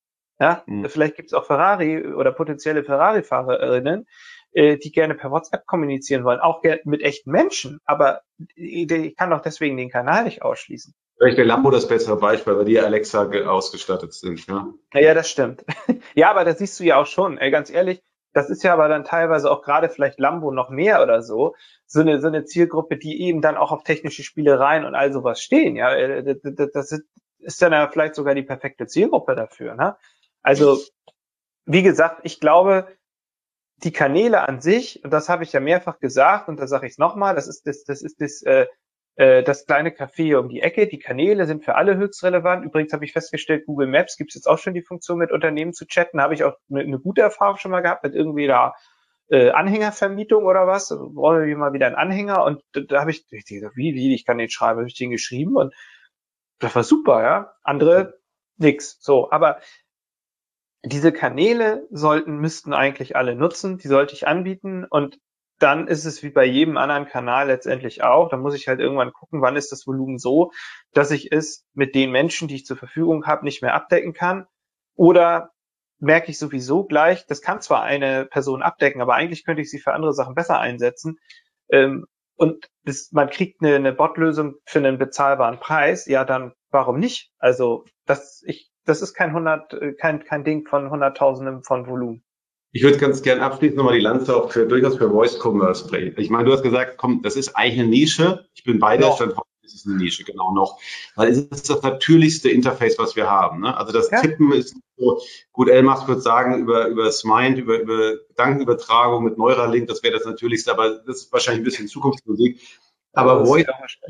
Ja, mhm. Vielleicht gibt es auch Ferrari oder potenzielle Ferrari-Fahrerinnen, die gerne per WhatsApp kommunizieren wollen, auch gerne mit echten Menschen, aber ich kann doch deswegen den Kanal nicht ausschließen.
Vielleicht wäre Lambo das bessere Beispiel, weil die Alexa ausgestattet sind. Ja,
ja, das stimmt. Ja, aber das siehst du ja auch schon, ey, ganz ehrlich, das ist ja aber dann teilweise auch gerade vielleicht Lambo noch mehr oder so, so eine, so eine Zielgruppe, die eben dann auch auf technische Spielereien und all sowas stehen, ja, das ist dann ja vielleicht sogar die perfekte Zielgruppe dafür, ne? Also, wie gesagt, ich glaube, die Kanäle an sich, und das habe ich ja mehrfach gesagt, und da sage ich es nochmal, das ist das, das ist das, äh, das kleine Café um die Ecke. Die Kanäle sind für alle höchst relevant. Übrigens habe ich festgestellt, Google Maps gibt es jetzt auch schon die Funktion, mit Unternehmen zu chatten. Da habe ich auch eine, eine gute Erfahrung schon mal gehabt mit irgendwie da äh, Anhängervermietung oder was. Da brauche ich mal wieder einen Anhänger und da, da habe ich, ich gesagt, wie, wie, ich kann den schreiben, habe ich den geschrieben und das war super, ja. Andere nix. So, aber diese Kanäle sollten, müssten eigentlich alle nutzen, die sollte ich anbieten und dann ist es wie bei jedem anderen Kanal letztendlich auch. Da muss ich halt irgendwann gucken, wann ist das Volumen so, dass ich es mit den Menschen, die ich zur Verfügung habe, nicht mehr abdecken kann. Oder merke ich sowieso gleich, das kann zwar eine Person abdecken, aber eigentlich könnte ich sie für andere Sachen besser einsetzen. Ähm, und das, man kriegt eine, eine Bot-Lösung für einen bezahlbaren Preis. Ja, dann warum nicht? Also das, ich, das ist kein hundert, kein kein Ding von Hunderttausenden von Volumen.
Ich würde ganz gern abschließend nochmal die Lanze auch für, durchaus für Voice Commerce brechen. Ich meine, du hast gesagt, komm, das ist eigentlich eine Nische. Ich bin bei der Stand, es ist eine Nische, genau noch. Weil es ist das natürlichste Interface, was wir haben. Ne? Also das ja. Tippen ist so, gut, Elmar würde sagen, über, über das Mind, über, über Gedankenübertragung mit Neuralink, das wäre das natürlichste, aber das ist wahrscheinlich ein bisschen Zukunftsmusik. Aber Voice,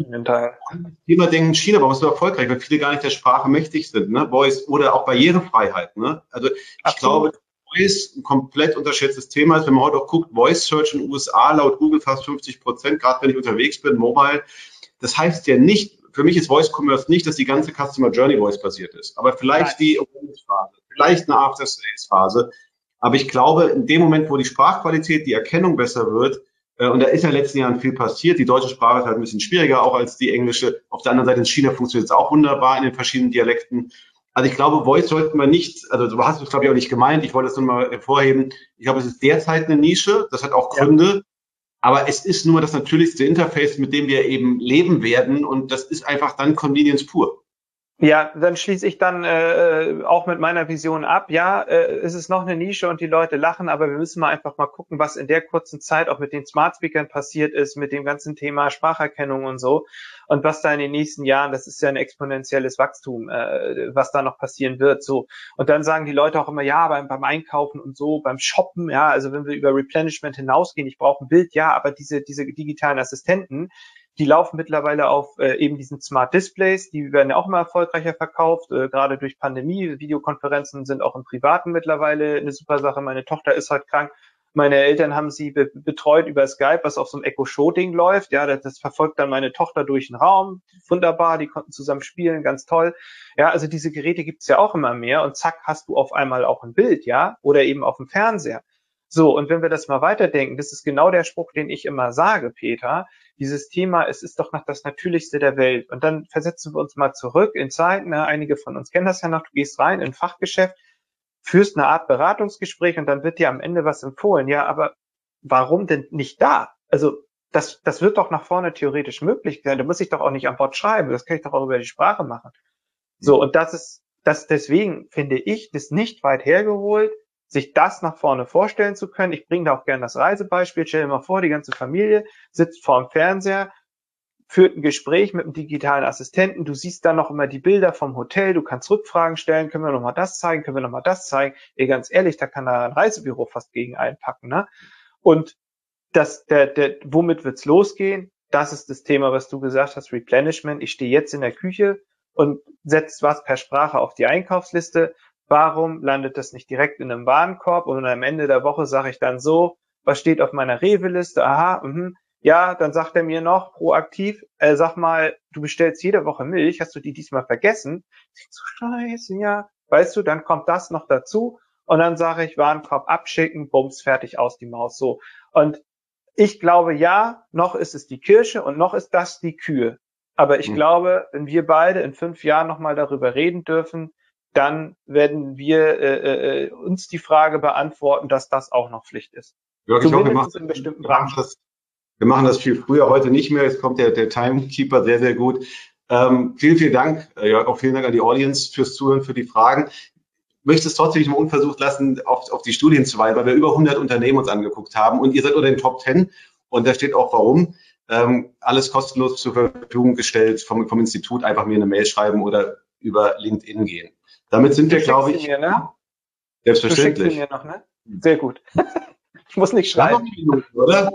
Thema denken, China, warum ist so erfolgreich? Weil viele gar nicht der Sprache mächtig sind, ne? Voice oder auch Barrierefreiheit, ne? Also ich Absolut. glaube, Voice ein komplett unterschätztes Thema ist, wenn man heute auch guckt, Voice Search in den U S A laut Google fast fünfzig Prozent, gerade wenn ich unterwegs bin, mobile. Das heißt ja nicht, für mich ist Voice Commerce nicht, dass die ganze Customer Journey Voice basiert ist, aber vielleicht Nein. die Phase, vielleicht eine After Sales Phase. Aber ich glaube, in dem Moment, wo die Sprachqualität, die Erkennung besser wird, äh, und da ist ja in den letzten Jahren viel passiert, die deutsche Sprache ist halt ein bisschen schwieriger auch als die englische. Auf der anderen Seite in China funktioniert es auch wunderbar in den verschiedenen Dialekten. Also ich glaube, Voice sollten wir nicht, also du hast es glaube ich auch nicht gemeint, ich wollte es nur mal hervorheben. Ich glaube, es ist derzeit eine Nische, das hat auch Gründe, ja. aber es ist nur das natürlichste Interface, mit dem wir eben leben werden und das ist einfach dann Convenience pur.
Ja, dann schließe ich dann äh, auch mit meiner Vision ab. Ja, äh, es ist noch eine Nische und die Leute lachen, aber wir müssen mal einfach mal gucken, was in der kurzen Zeit auch mit den Smart Speakern passiert ist, mit dem ganzen Thema Spracherkennung und so. Und was da in den nächsten Jahren, das ist ja ein exponentielles Wachstum, äh, was da noch passieren wird. So. Und dann sagen die Leute auch immer, ja, beim, beim Einkaufen und so, beim Shoppen, ja, also wenn wir über Replenishment hinausgehen, ich brauche ein Bild, ja, aber diese, diese digitalen Assistenten, die laufen mittlerweile auf äh, eben diesen Smart Displays, die werden ja auch immer erfolgreicher verkauft, äh, gerade durch Pandemie. Videokonferenzen sind auch im Privaten mittlerweile eine super Sache. Meine Tochter ist halt krank. Meine Eltern haben sie be- betreut über Skype, was auf so einem Echo-Show-Ding läuft. Ja, das, das verfolgt dann meine Tochter durch den Raum. Wunderbar, die konnten zusammen spielen, ganz toll. Ja, also diese Geräte gibt's ja auch immer mehr und zack, hast du auf einmal auch ein Bild, ja, oder eben auf dem Fernseher. So, und wenn wir das mal weiterdenken, das ist genau der Spruch, den ich immer sage, Peter, dieses Thema, es ist doch noch das Natürlichste der Welt. Und dann versetzen wir uns mal zurück in Zeiten, ne, einige von uns kennen das ja noch, du gehst rein in ein Fachgeschäft, führst eine Art Beratungsgespräch und dann wird dir am Ende was empfohlen. Ja, aber warum denn nicht da? Also das, das wird doch nach vorne theoretisch möglich sein. Da muss ich doch auch nicht am Bot schreiben, das kann ich doch auch über die Sprache machen. So, und das ist, das deswegen finde ich, das nicht weit hergeholt, sich das nach vorne vorstellen zu können. Ich bringe da auch gerne das Reisebeispiel. Stell dir mal vor, die ganze Familie sitzt vor dem Fernseher, führt ein Gespräch mit einem digitalen Assistenten. Du siehst dann noch immer die Bilder vom Hotel. Du kannst Rückfragen stellen. Können wir noch mal das zeigen? Können wir noch mal das zeigen? Ey, ganz ehrlich, da kann da ein Reisebüro fast gegen einpacken, ne? Und das, der, der, womit wird's losgehen? Das ist das Thema, was du gesagt hast, Replenishment. Ich stehe jetzt in der Küche und setze was per Sprache auf die Einkaufsliste. Warum landet das nicht direkt in einem Warenkorb und am Ende der Woche sage ich dann so, was steht auf meiner Rewe-Liste? Aha, mh. Ja, dann sagt er mir noch proaktiv, äh, sag mal, du bestellst jede Woche Milch, hast du die diesmal vergessen? Ich so, scheiße, ja. Weißt du, dann kommt das noch dazu und dann sage ich, Warenkorb abschicken, bums, fertig, aus die Maus, so. Und ich glaube, ja, noch ist es die Kirsche und noch ist das die Kühe. Aber ich mhm. glaube, wenn wir beide in fünf Jahren nochmal darüber reden dürfen, dann werden wir äh, äh, uns die Frage beantworten, dass das auch noch Pflicht ist.
Jörg, ich hoffe, wir machen, in bestimmten wir, machen das, wir machen das viel früher, heute nicht mehr. Jetzt kommt der, der Timekeeper sehr, sehr gut. Ähm, vielen, vielen Dank, Jörg, auch vielen Dank an die Audience fürs Zuhören, für die Fragen. Ich möchte es trotzdem nicht mal unversucht lassen, auf, auf die Studien zu weisen, weil wir über hundert Unternehmen uns angeguckt haben und ihr seid unter den Top zehn und da steht auch warum. Ähm, alles kostenlos zur Verfügung gestellt vom, vom Institut, einfach mir eine Mail schreiben oder über LinkedIn gehen. Damit sind
du
wir, glaube ich,
mir, ne?
Selbstverständlich.
Du mir noch, ne? Sehr gut. Ich muss nicht schreiben.
Minuten, oder?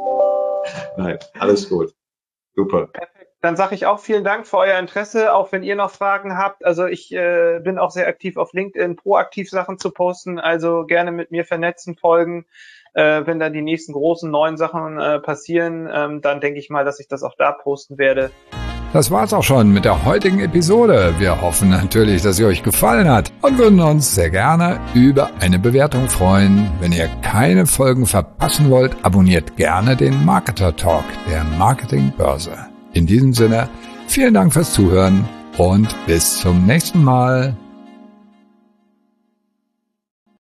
Nein, alles gut. Super.
Perfekt. Dann sage ich auch vielen Dank für euer Interesse, auch wenn ihr noch Fragen habt. Also ich äh, bin auch sehr aktiv auf LinkedIn, proaktiv Sachen zu posten. Also gerne mit mir vernetzen, folgen. Äh, wenn dann die nächsten großen neuen Sachen äh, passieren, ähm, dann denke ich mal, dass ich das auch da posten werde.
Das war's auch schon mit der heutigen Episode. Wir hoffen natürlich, dass sie euch gefallen hat und würden uns sehr gerne über eine Bewertung freuen. Wenn ihr keine Folgen verpassen wollt, abonniert gerne den Marketer Talk der Marketingbörse. In diesem Sinne, vielen Dank fürs Zuhören und bis zum nächsten Mal.